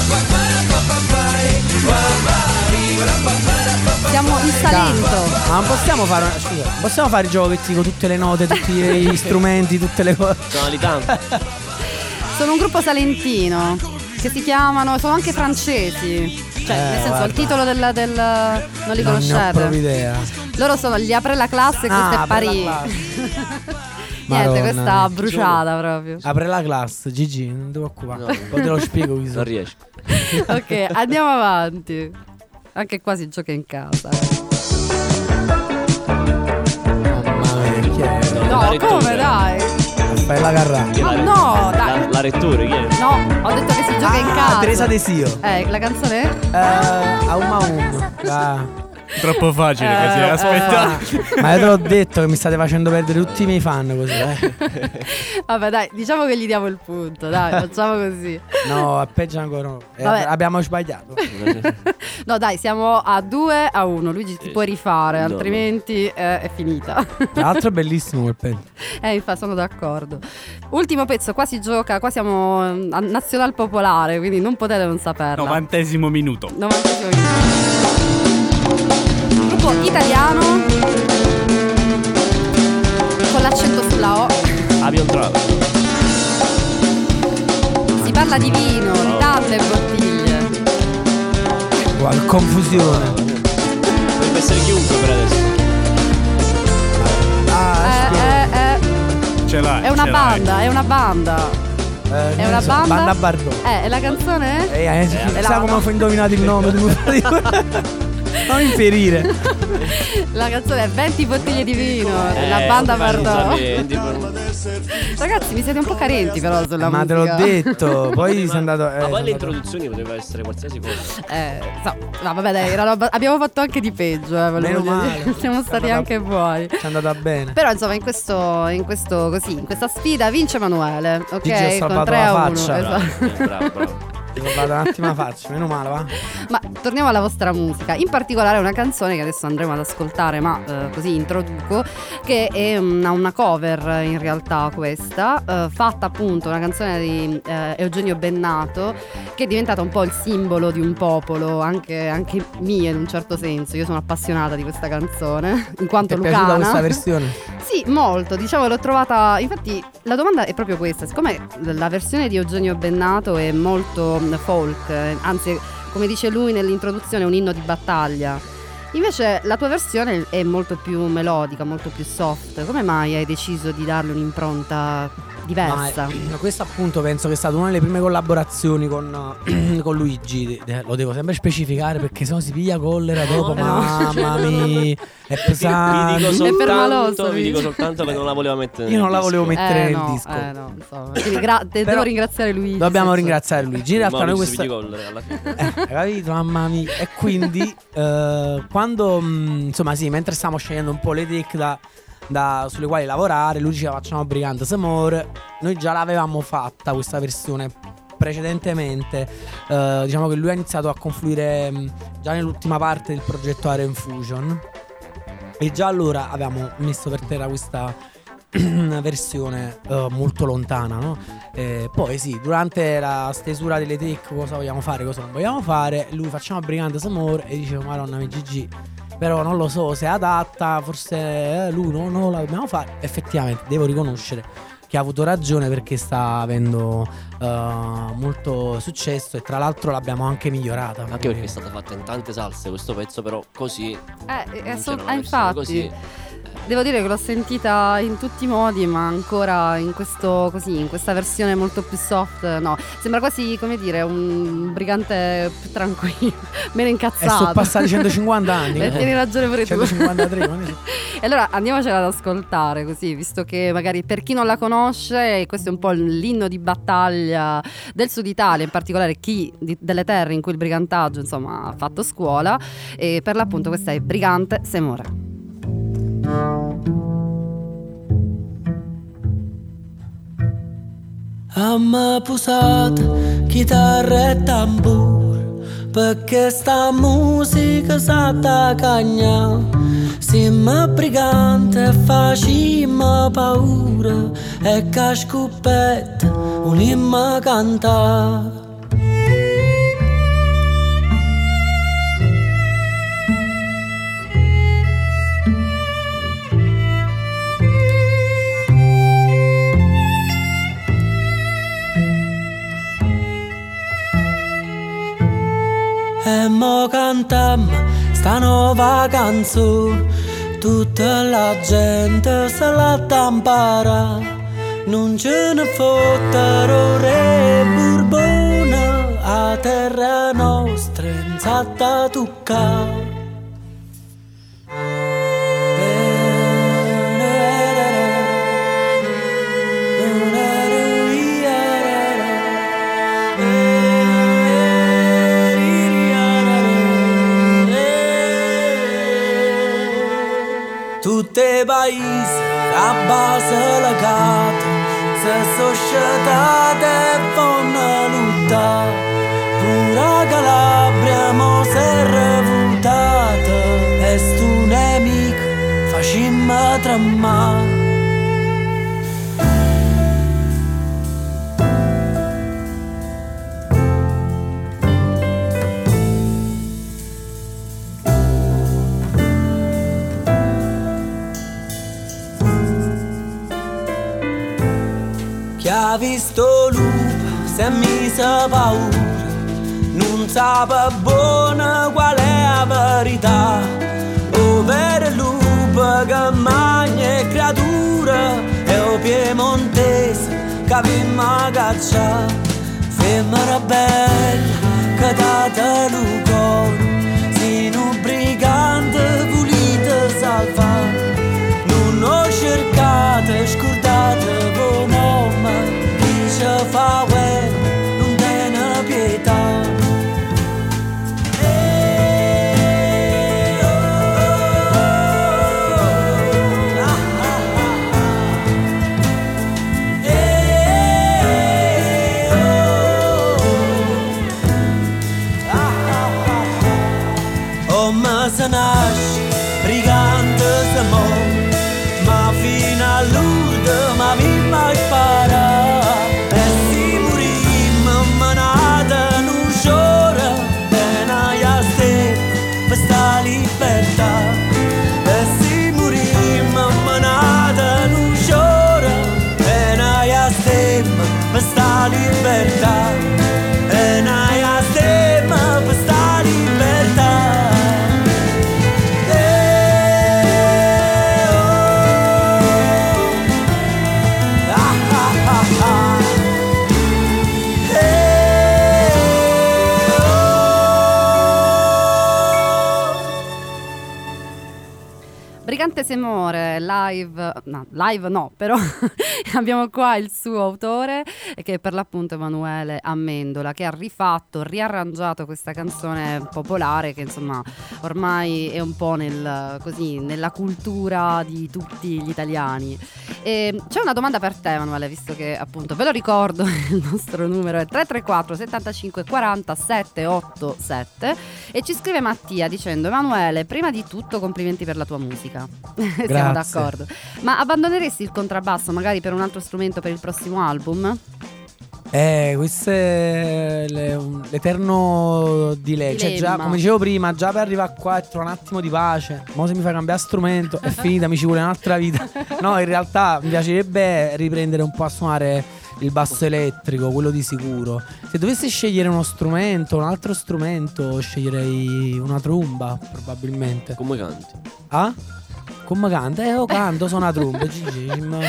Siamo in Salento. Ma non possiamo fare una- scusa, possiamo fare i giochetti con tutte le note, tutti gli strumenti, tutte le cose. Tonalità. Sono un gruppo salentino che si chiamano, sono anche francesi. Cioè, Eh, nel senso, guarda. il titolo del, del non li Non ne ho proprio conoscete. idea. Loro sono gli Apre la classe e questo Ah, è Apre la Paris. classe. Niente, Madonna questa mia. bruciata proprio. Apre la classe, Gigi, non devo occupare. No. Poi te lo spiego chi Non sono. riesco. Ok, andiamo avanti. Anche qua si gioca in casa. Mamma mia, chi è? No, No, la rettura. come dai? Fai la carrà. Chi è Ma la- no, dai. La, la rettura, chi è? No, ho detto che si gioca in Ah, casa. Teresa Desio. Eh, la canzone è? Eh, Aum Aum. La- Troppo facile Eh, così. troppo Aspetta. Ma io te l'ho detto che mi state facendo perdere tutti i miei fan così, eh. Vabbè, dai, diciamo che gli diamo il punto, dai, facciamo così. No, è peggio ancora. Eh, Vabbè. abbiamo sbagliato. No, dai, siamo a due a uno. Luigi ti Sì. puoi rifare, No, altrimenti eh, è finita. Tra l'altro è bellissimo quel pezzo. Eh, infatti sono d'accordo. Ultimo pezzo, qua si gioca, qua siamo mm, a Nazional Popolare, quindi non potete non saperla. Novantesimo minuto. novantesimo minuto. Gruppo italiano con l'accento sulla O. Avion Travel. Si parla di vino, di tante bottiglie. Guarda, confusione. Potrebbe essere chiunque per adesso. Ah, Eh, spiega. eh, eh. Ce l'hai. È una ce banda, l'hai. è una banda. Eh, È una so, banda? Banda Bardot. Eh, e la canzone è? Eh, eh, Eh, sa la- come ho indovinato il nome. Non inferire. La canzone è venti bottiglie di vino, Eh, la banda fai Bardot. giustamente, per- Ragazzi, mi siete un po' carenti però sulla Ma te musica. l'ho detto. Poi sei andato. eh, Ma poi sei le andato- introduzioni poteva essere qualsiasi cosa. Eh, so, no, vabbè dai, era roba- abbiamo fatto anche di peggio, eh, volevo Meno dire. male. Siamo Ci è stati andata- anche buoni. Ci è andata bene. Però insomma in questo, in questo così, in questa sfida vince Emanuele, ok? Gigi ha salvato con tre la a uno. faccia. Esatto. Bravo, bravo, bravo. Ti ho dato un attimo la faccia, meno male, va. Ma torniamo alla vostra musica, in particolare una canzone che adesso andremo ad ascoltare, ma eh, così introduco, che è una, una cover in realtà questa, eh, fatta appunto, una canzone di eh, Eugenio Bennato, che è diventata un po' il simbolo di un popolo, anche, anche mio in un certo senso. Io sono appassionata di questa canzone, in quanto Ti è lucana. piaciuta questa versione? Sì, molto, diciamo l'ho trovata, infatti la domanda è proprio questa, siccome la versione di Eugenio Bennato è molto folk, eh, anzi come dice lui nell'introduzione è un inno di battaglia, invece la tua versione è molto più melodica, molto più soft, come mai hai deciso di darle un'impronta diversa? Ma, eh, questo appunto penso che è stata una delle prime collaborazioni con, con Luigi. Eh, Lo devo sempre specificare perché sennò si piglia collera dopo. no. Mamma mia, è Vi pesante. dico È permaloso, soltanto, vi Luigi. dico soltanto che non la voleva mettere. Io non nel la volevo disco. mettere Eh, nel no, disco. eh, no, insomma. Quindi gra- te- Però devo ringraziare Luigi. Dobbiamo senza- ringraziare Luigi. In realtà noi Maurizio questa Viticollere, alla fine. Eh, hai capito, mamma mia. E quindi eh, quando mh, insomma sì, mentre stavamo scegliendo un po' le tech da, da- sulle quali lavorare, lui diceva facciamo Brigante S'amore. Noi già l'avevamo fatta questa versione precedentemente. Eh, diciamo che lui ha iniziato a confluire mh, già nell'ultima parte del progetto Aero Infusion. E già allora avevamo messo per terra questa versione eh, molto lontana, no? Eh, poi sì, durante la stesura delle tech cosa vogliamo fare, cosa non vogliamo fare, lui facciamo Brigante S'amore e dicevo madonna mia Gigi, però non lo so se è adatta, forse eh, lui no, non la dobbiamo fare. Effettivamente devo riconoscere che ha avuto ragione perché sta avendo eh, molto successo e tra l'altro l'abbiamo anche migliorata. Anche perché è stata fatta in tante salse questo pezzo, però così. Eh, eh, non so- c'era una eh, versione infatti così. devo dire che l'ho sentita in tutti i modi, ma ancora in questo così, in questa versione molto più soft, no. Sembra quasi, come dire, un brigante più tranquillo, meno E incazzato. sono passati centocinquanta anni. E tieni ragione pure tu. centocinquantatré, ma ne so. E allora andiamocela ad ascoltare così, visto che magari per chi non la conosce, questo è un po' l'inno di battaglia del Sud Italia, in particolare chi di- delle terre in cui il brigantaggio insomma ha fatto scuola, e per l'appunto questa è Brigante S'amore. Amma posata chitarra e tamburo perché sta musica sa ta cagna. Siamo brigante e facciamo paura e che scoppetta un'imma canta. E mo cantiamo sta nuova canzone, tutta la gente se la tampara. Non ce ne fottero re Borbone, a terra nostra in satta tocca. Tutti i paesi a base legata se sono scetate e vanno lottare. Pure Calabria mo si è revoltata e stu nemico facimmo tremare. Chi ha visto lupo si è misa paura, non sa buona qual è la verità. O vero lupo che mangia creatura e o piemo faccia, femmina bella, che date l'ucoro, sin un brigante pulita salva. Non ho cercato, scordate voi nome, chi ci fa guerra, non tiene pietà. Se nasce brigante se muore, ma fino a Lourdes ma vi mai spara. E si morimmo manata non sciora, e noi a ste per sta libertà. E si morimmo manata non sciora, e noi a ste per sta libertà. E noi a ste per sta libertà. Brigante se muore, live, no, live no, però abbiamo qua il suo autore, che è per l'appunto Emanuele Amendola, che ha rifatto, riarrangiato questa canzone popolare che insomma ormai è un po' nel, così, nella cultura di tutti gli italiani. E c'è una domanda per te, Emanuele, visto che appunto ve lo ricordo, il nostro numero è tre tre quattro settantacinque quaranta settecentoottantasette e ci scrive Mattia dicendo: Emanuele, prima di tutto complimenti per la tua musica. Siamo d'accordo. Ma abbandoneresti il contrabbasso magari per un altro strumento per il prossimo album? Eh, questo è le- l'eterno delay. Cioè, già, Dilemma. come dicevo prima, già per arrivare qua e trovare un attimo di pace. Mo se mi fai cambiare strumento è finita, mi ci vuole un'altra vita. No, in realtà mi piacerebbe riprendere un po' a suonare il basso elettrico, quello di sicuro. Se dovessi scegliere uno strumento, un altro strumento, sceglierei una tromba, probabilmente. Come canti? Ah? Come canta? Eh, io canto, suona la tromba. Gigi.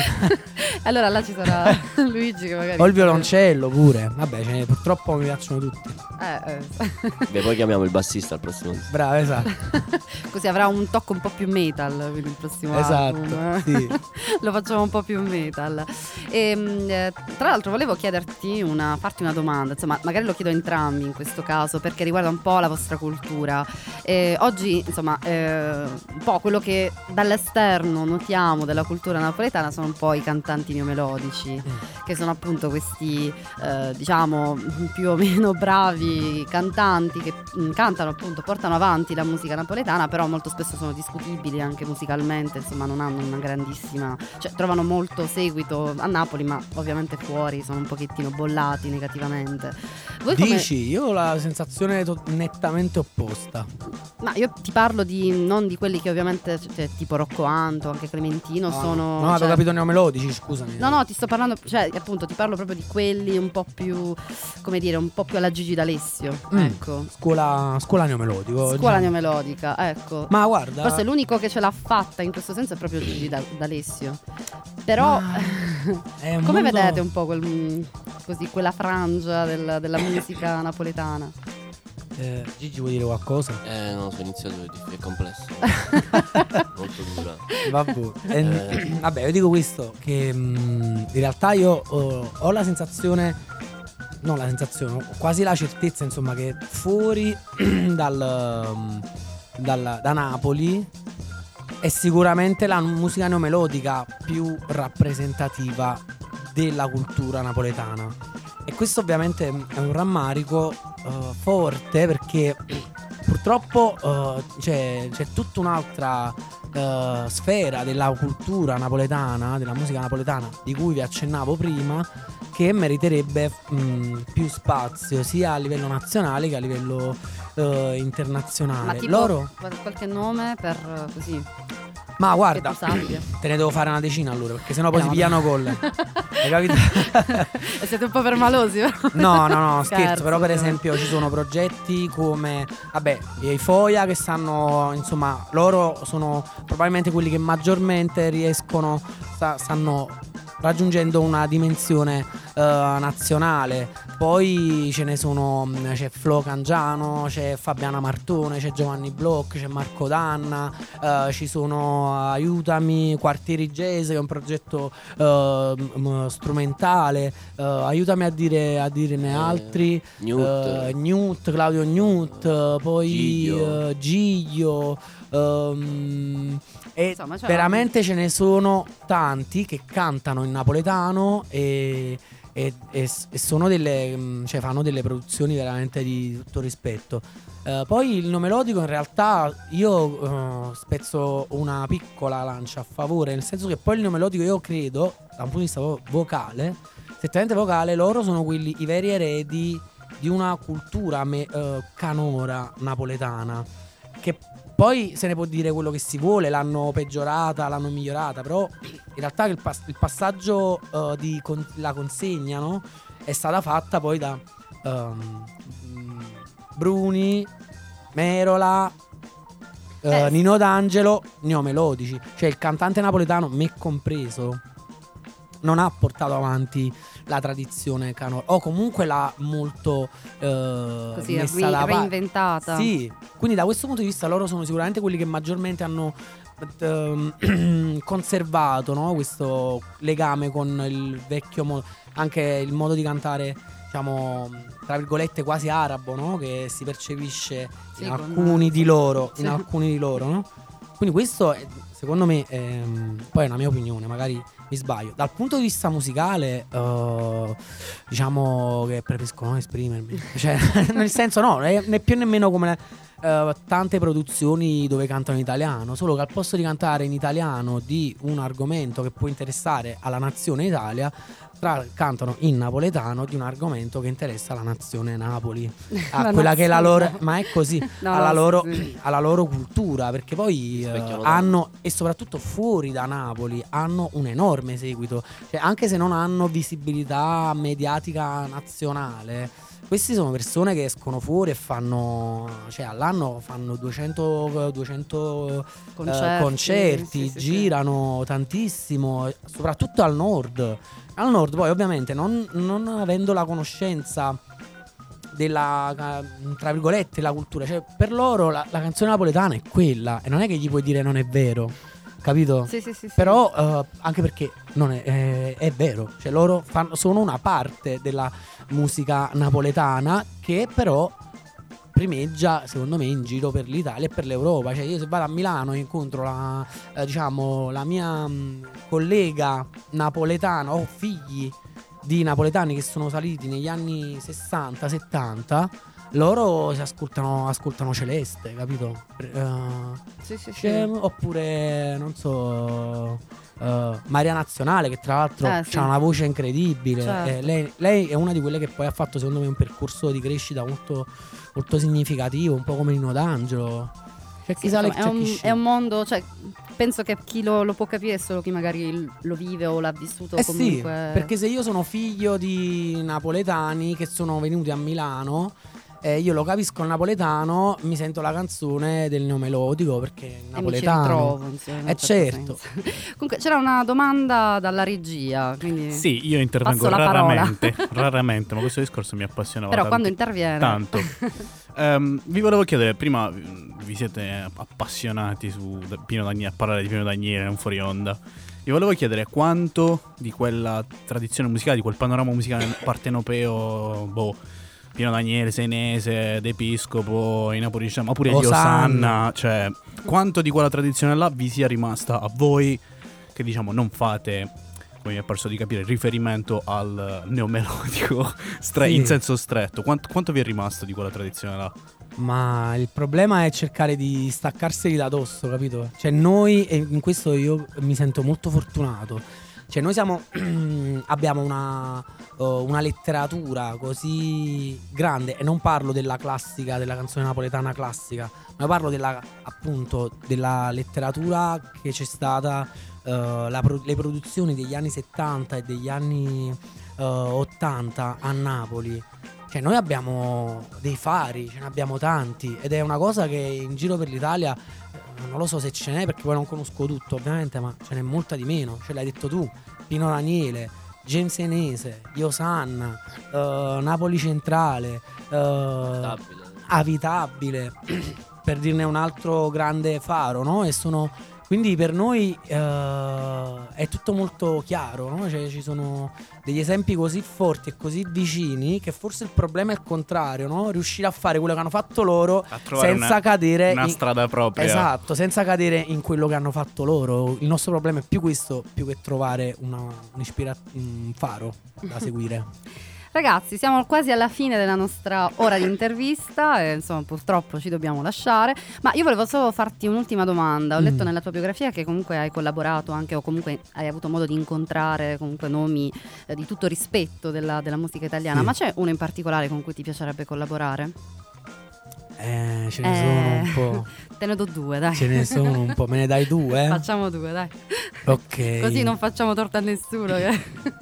Allora là ci sarà Luigi che magari Ho il violoncello pure. Vabbè, ce ne- purtroppo mi piacciono tutti. eh, eh. Beh, poi chiamiamo il bassista al prossimo. Bravo, esatto. Così avrà un tocco un po' più metal quindi il prossimo Esatto, album. sì. Lo facciamo un po' più metal. E, mh, eh, tra l'altro volevo chiederti una, farti una domanda, insomma magari lo chiedo a entrambi in questo caso perché riguarda un po' la vostra cultura. Eh, oggi insomma eh, un po' quello che dall'esterno notiamo della cultura napoletana sono un po' i cantanti neomelodici, che sono appunto questi eh, diciamo più o meno bravi cantanti che mh, cantano appunto, portano avanti la musica napoletana, però molto spesso sono discutibili anche musicalmente, insomma non hanno una grandissima, cioè trovano molto seguito a Napoli ma ovviamente fuori sono un pochettino bollati negativamente. Voi come- Dici, io ho la sensazione to- nettamente opposta. Ma io ti parlo di non di quelli che ovviamente cioè, tipo Rocco Anto, anche Clementino No, sono No, avevo cioè- capito neomelodici, scusami. No, no, ti sto parlando, cioè appunto ti parlo proprio di quelli un po' più, come dire, un po' più alla Gigi D'Alessio, Mm. ecco. Scuola, scuola neomelodico. Scuola diciamo. neomelodica, ecco. Ma guarda, Forse l'unico che ce l'ha fatta in questo senso è proprio Gigi Da- D'Alessio. Però Ma è un come mondo- vedete un po' quel, così, quella frangia del- della musica napoletana? eh, Gigi, vuoi dire qualcosa? Eh, no, sono iniziato, è complesso. Molto dura. Vabbè. Eh, vabbè, io dico questo, che mh, in realtà io ho, ho la sensazione, non la sensazione, ho quasi la certezza, insomma, che fuori dal, um, dal- da Napoli è sicuramente la musica neomelodica più rappresentativa della cultura napoletana. E questo ovviamente è un rammarico eh, forte, perché purtroppo eh, c'è, c'è tutta un'altra eh, sfera della cultura napoletana, della musica napoletana, di cui vi accennavo prima, che meriterebbe mh, più spazio sia a livello nazionale che a livello eh, internazionale. Ma tipo Loro, qual- qualche nome per eh, così ma guarda, che tu sappia. te ne devo fare una decina allora, perché sennò poi Eh, si vabbè. pigliano colle. Hai capito? E siete un po' permalosi, però. No, no, no, scherzo, Scherzo, però per ovviamente. esempio ci sono progetti come, vabbè, i Foia, che stanno, insomma, loro sono probabilmente quelli che maggiormente riescono, sta- stanno raggiungendo una dimensione uh, nazionale. Poi ce ne sono, c'è Flo Cangiano, c'è Fabiana Martone, c'è Giovanni Bloch, c'è Marco Danna, uh, ci sono Aiutami, Quartieri Jazz, che è un progetto uh, strumentale, uh, aiutami a dire a dirne eh, altri, Newt. uh, Newt, Claudio Newt, uh, poi Giglio, uh, Giglio um, e Insomma, cioè, veramente ce ne sono tanti che cantano in napoletano e E, e, e sono delle, cioè fanno delle produzioni veramente di tutto rispetto. Uh, poi il no melodico in realtà io uh, spezzo una piccola lancia a favore, nel senso che poi il no melodico io credo, da un punto di vista vocale, strettamente vocale, loro sono quelli, i veri eredi di una cultura me, uh, canora napoletana, che poi se ne può dire quello che si vuole, l'hanno peggiorata, l'hanno migliorata, però in realtà il, pas- il passaggio uh, di con- la consegna, no? È stata fatta poi da um, Bruni, Merola, uh, eh. Nino D'Angelo, Neo Melodici. Cioè il cantante napoletano, me compreso, non ha portato avanti la tradizione canora, o comunque l'ha molto uh, così messa ri- da parte. reinventata. Sì, quindi da questo punto di vista loro sono sicuramente quelli che maggiormente hanno uh, conservato, no? Questo legame con il vecchio modo, anche il modo di cantare, diciamo, tra virgolette quasi arabo, no? Che si percepisce Sì, in con- alcuni di loro, sì. in alcuni di loro, no? Quindi questo è, secondo me, ehm, poi è una mia opinione, magari mi sbaglio. Dal punto di vista musicale, uh, diciamo che preferisco non esprimermi. Cioè, nel senso, no, né più nemmeno come uh, tante produzioni dove cantano in italiano. Solo che al posto di cantare in italiano di un argomento che può interessare alla nazione Italia, tra, cantano in napoletano di un argomento che interessa la nazione Napoli, a La quella che è la nazione. loro, ma è così, No, alla, no, loro, sì. alla loro cultura, perché poi eh, Specchiano hanno, e soprattutto fuori da Napoli, hanno un enorme seguito, cioè, anche se non hanno visibilità mediatica nazionale. Questi sono persone che escono fuori e fanno, cioè all'anno fanno duecento, duecento Concerti, eh, concerti sì, sì, sì. girano tantissimo, soprattutto al nord. Al nord poi ovviamente non, non avendo la conoscenza della, tra virgolette, la cultura, cioè per loro la, la canzone napoletana è quella e non è che gli puoi dire non è vero, capito? Sì, sì, sì, sì. Però eh, anche perché non è, è, è vero, cioè loro fanno, sono una parte della musica napoletana che però primeggia secondo me in giro per l'Italia e per l'Europa. Cioè io se vado a Milano e incontro la, eh, diciamo la mia mh, collega napoletana, ho figli di napoletani che sono saliti negli anni sessanta settanta, loro si ascoltano, ascoltano Celeste, capito? Uh, Sì, sì, sì. cioè, oppure non so, uh, Maria Nazionale, che tra l'altro Eh, sì. ha una voce incredibile. Certo. Eh, lei, lei è una di quelle che poi ha fatto secondo me un percorso di crescita molto, molto significativo, un po' come Nino D'Angelo. C'è chi Sì, sale, insomma, c'è è, chi un, scende. è un mondo, cioè penso che chi lo, lo può capire è solo chi magari lo vive o l'ha vissuto Eh comunque. sì, perché se io sono figlio di napoletani che sono venuti a Milano, eh, io lo capisco il napoletano, mi sento la canzone del neomelodico perché è E mi ci napoletano. ritrovo, insomma, in Eh un certo certo. senso. Comunque c'era una domanda dalla regia, quindi Sì, io intervengo passo la parola. raramente, raramente, ma questo discorso mi appassionava Però tanti- quando interviene tanto. Ehm, vi volevo chiedere, prima mm, vi siete appassionati su da- Pino Daniele, a parlare di Pino Daniele, non fuori onda. Vi volevo chiedere quanto di quella tradizione musicale, di quel panorama musicale partenopeo, boh, Pino Daniele, Senese, D'Episcopo, i Napolitani, ma pure gli Osanna. Osanna, cioè quanto di quella tradizione là vi sia rimasta a voi, che diciamo non fate, come mi è parso di capire, riferimento al neomelodico stre- Sì. in senso stretto. Quanto, quanto vi è rimasto di quella tradizione là? Ma il problema è cercare di staccarseli da dosso, capito? Cioè noi, e in questo io mi sento molto fortunato. Cioè noi siamo abbiamo una, uh, una letteratura così grande, e non parlo della classica, della canzone napoletana classica, ma parlo della, appunto, della letteratura che c'è stata, uh, la pro- le produzioni degli anni settanta e degli anni uh, ottanta a Napoli. Cioè noi abbiamo dei fari, ce ne abbiamo tanti, ed è una cosa che in giro per l'Italia non lo so se ce n'è, perché poi non conosco tutto ovviamente, ma ce n'è molta di meno. Ce l'hai detto tu: Pino Daniele, James Enese, Iosanna, uh, Napoli Centrale, uh, Avitabile. Avitabile per dirne un altro grande faro, no? E sono, quindi per noi uh, è tutto molto chiaro, no? Cioè, ci sono degli esempi così forti e così vicini che forse il problema è il contrario, no? Riuscire a fare quello che hanno fatto loro senza una, cadere una in... strada propria. Esatto, senza cadere in quello che hanno fatto loro. Il nostro problema è più questo, più che trovare una, un'ispira- un faro da seguire. Ragazzi, siamo quasi alla fine della nostra ora di intervista e insomma purtroppo ci dobbiamo lasciare, ma io volevo solo farti un'ultima domanda. Ho letto Mm. nella tua biografia che comunque hai collaborato anche, o comunque hai avuto modo di incontrare comunque nomi eh, di tutto rispetto della, della musica italiana, Sì. ma c'è uno in particolare con cui ti piacerebbe collaborare? Eh, ce ne Eh, sono un po'. Te ne do due, dai. Ce ne sono un po'. Me ne dai due? Facciamo due, dai. Ok. Così non facciamo torto a nessuno. che-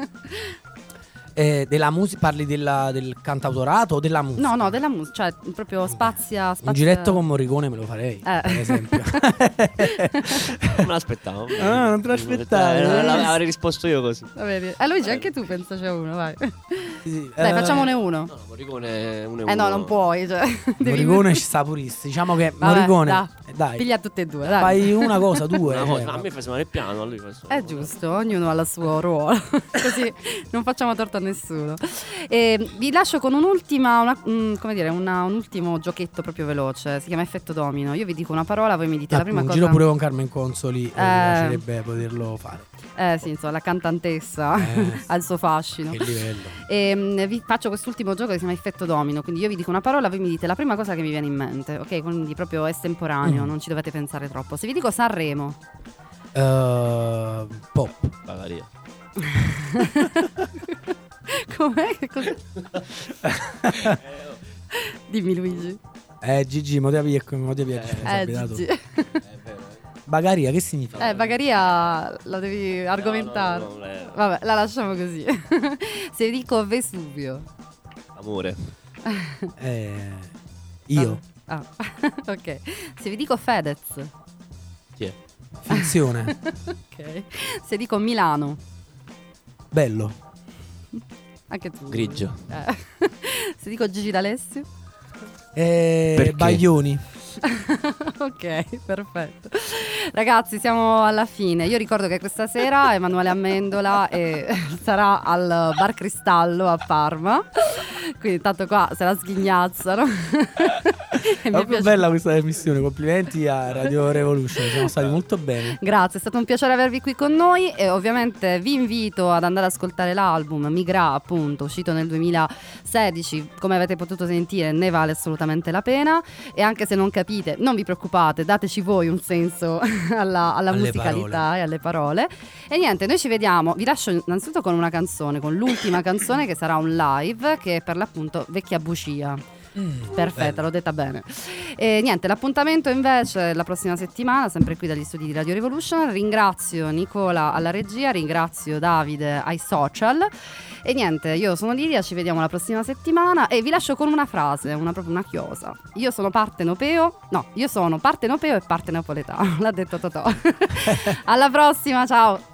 Eh, della musica, parli della, del cantautorato o della musica? No, no, della musica, cioè proprio spazia, spazia... Un giretto con Morricone me lo farei, Eh. per esempio. Non me l'aspettavo. Ah, non te l'aspettavi? Eh, la- Avrei risposto io così. Va bene. Eh, Luigi, anche tu pensa c'è uno, vai. Sì, sì. Dai, Eh, facciamone uno. No, no, Morricone uno e Eh no, uno. non puoi, cioè, devi- Morricone ci sta purissimo. Diciamo che Vabbè, Morricone, dai. eh, dai, Piglia tutte e due, dai. fai una cosa, due. Una cioè, volta, a me fa suonare il piano, a lui fa suonare. È giusto, ognuno ha il suo ruolo, così non facciamo torto a nessuno. E vi lascio con un'ultima, una- mm, come dire, una- un ultimo giochetto proprio veloce, si chiama effetto domino. Io vi dico una parola, voi mi dite Ah, la prima un cosa. giro pure con Carmen Consoli, eh, mi Eh. piacerebbe poterlo fare. Eh sì, insomma, la cantantessa Eh, ha il suo fascino. Che livello. E mm, vi faccio quest'ultimo gioco che si chiama effetto domino, quindi io vi dico una parola, voi mi dite la prima cosa che vi viene in mente, ok? Quindi proprio estemporaneo, Mm. non ci dovete pensare troppo. Se vi dico Sanremo, Eh, pop. Bavaria. com'è? Che cos'è? Dimmi Luigi. Eh, Gigi, mo devi mo devi Eh, responsabilità Gigi. tu. Bagaria, che significa? Eh, Bagaria la devi argomentare. No, no, no, no, Vabbè, la lasciamo così. Se dico Vesuvio. amore. Eh, io. Ah, ok. Se vi dico Fedez. Chi è? Finzione. Ok. Se dico Milano. Bello. Anche tu. Grigio. Eh. Se dico Gigi D'Alessio. Eh, Perché? Baglioni. Ok, perfetto. Ragazzi, siamo alla fine. Io ricordo che questa sera Emanuele Amendola eh, sarà al Bar Cristallo a Parma. Quindi tanto qua se la sghignazzano. E mi è È piaciuto. bella questa emissione, complimenti a Radio Revolution, siamo stati molto bene. Grazie, è stato un piacere avervi qui con noi e ovviamente vi invito ad andare ad ascoltare l'album Migra, appunto, uscito nel duemilasedici. Come avete potuto sentire ne vale assolutamente la pena e anche se non capite non vi preoccupate, dateci voi un senso alla, alla Alle musicalità parole. e alle parole. E niente, noi ci vediamo, vi lascio innanzitutto con una canzone, con l'ultima canzone che sarà un live che è per l'appunto Vecchia Bucia. Perfetta, l'ho detta bene. E niente, l'appuntamento invece è la prossima settimana, sempre qui dagli studi di Radio Revolution. Ringrazio Nicola alla regia, ringrazio Davide ai social. E niente, io sono Lidia, ci vediamo la prossima settimana e vi lascio con una frase, una proprio una chiosa. Io sono partenopeo, no, io sono partenopeo e parte napoletano, l'ha detto Totò. Alla prossima, ciao.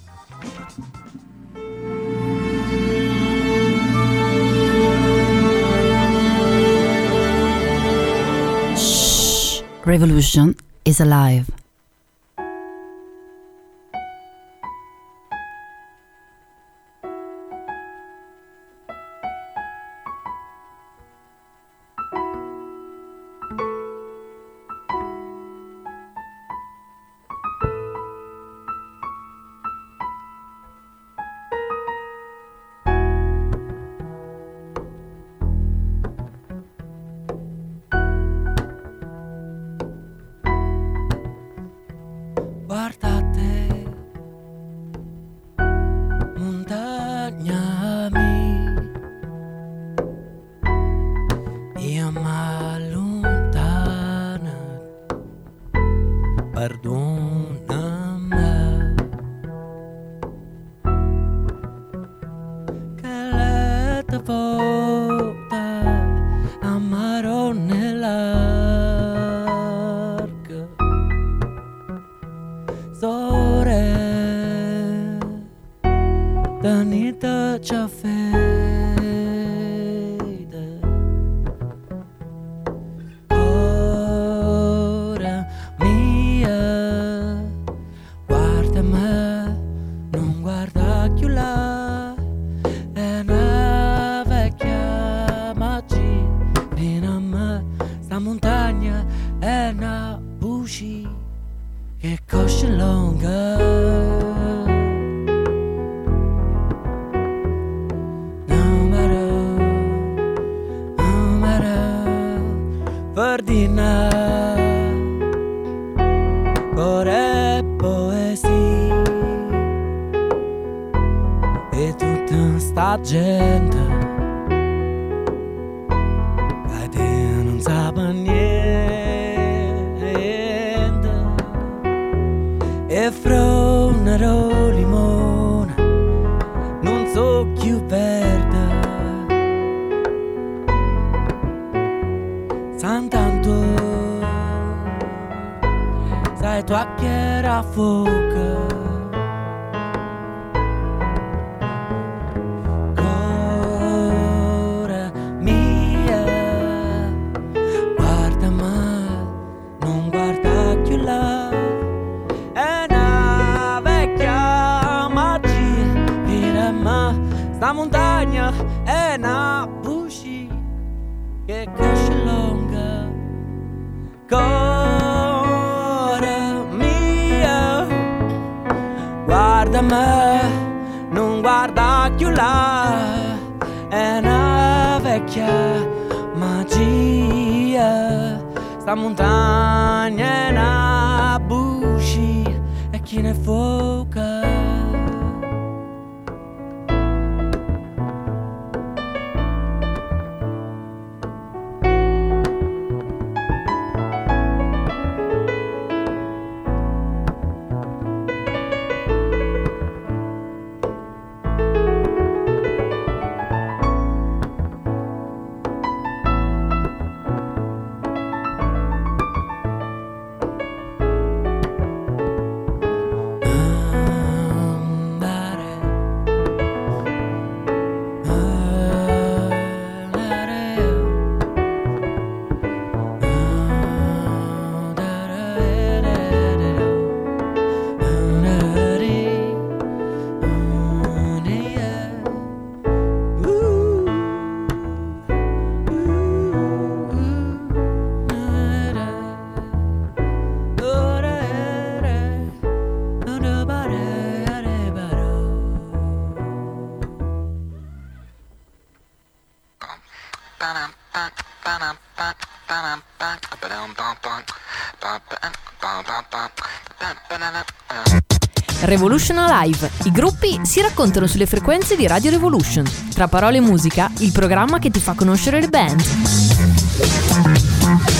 Shh, Revolution is alive. Guardate, montagnami, io m'allontana, perdonami, che l'altra volta amaro nell'arca. buci che cosce lunga. No matter, no matter, Ferdina, core poesia e tutta sta gente che te non sa niente. E fra una limone non so più perde. San tanto sai tu a che era fuoco. Cora mia, guarda ma non guarda più là. Sta montagna è una buci che cresce lunga. Cora mia, guarda me, non guarda più là. È una vecchia magia. Sta montagna è una buci e chi ne fuoca. Revolution Alive. I gruppi si raccontano sulle frequenze di Radio Revolution. Tra parole e musica, il programma che ti fa conoscere le band.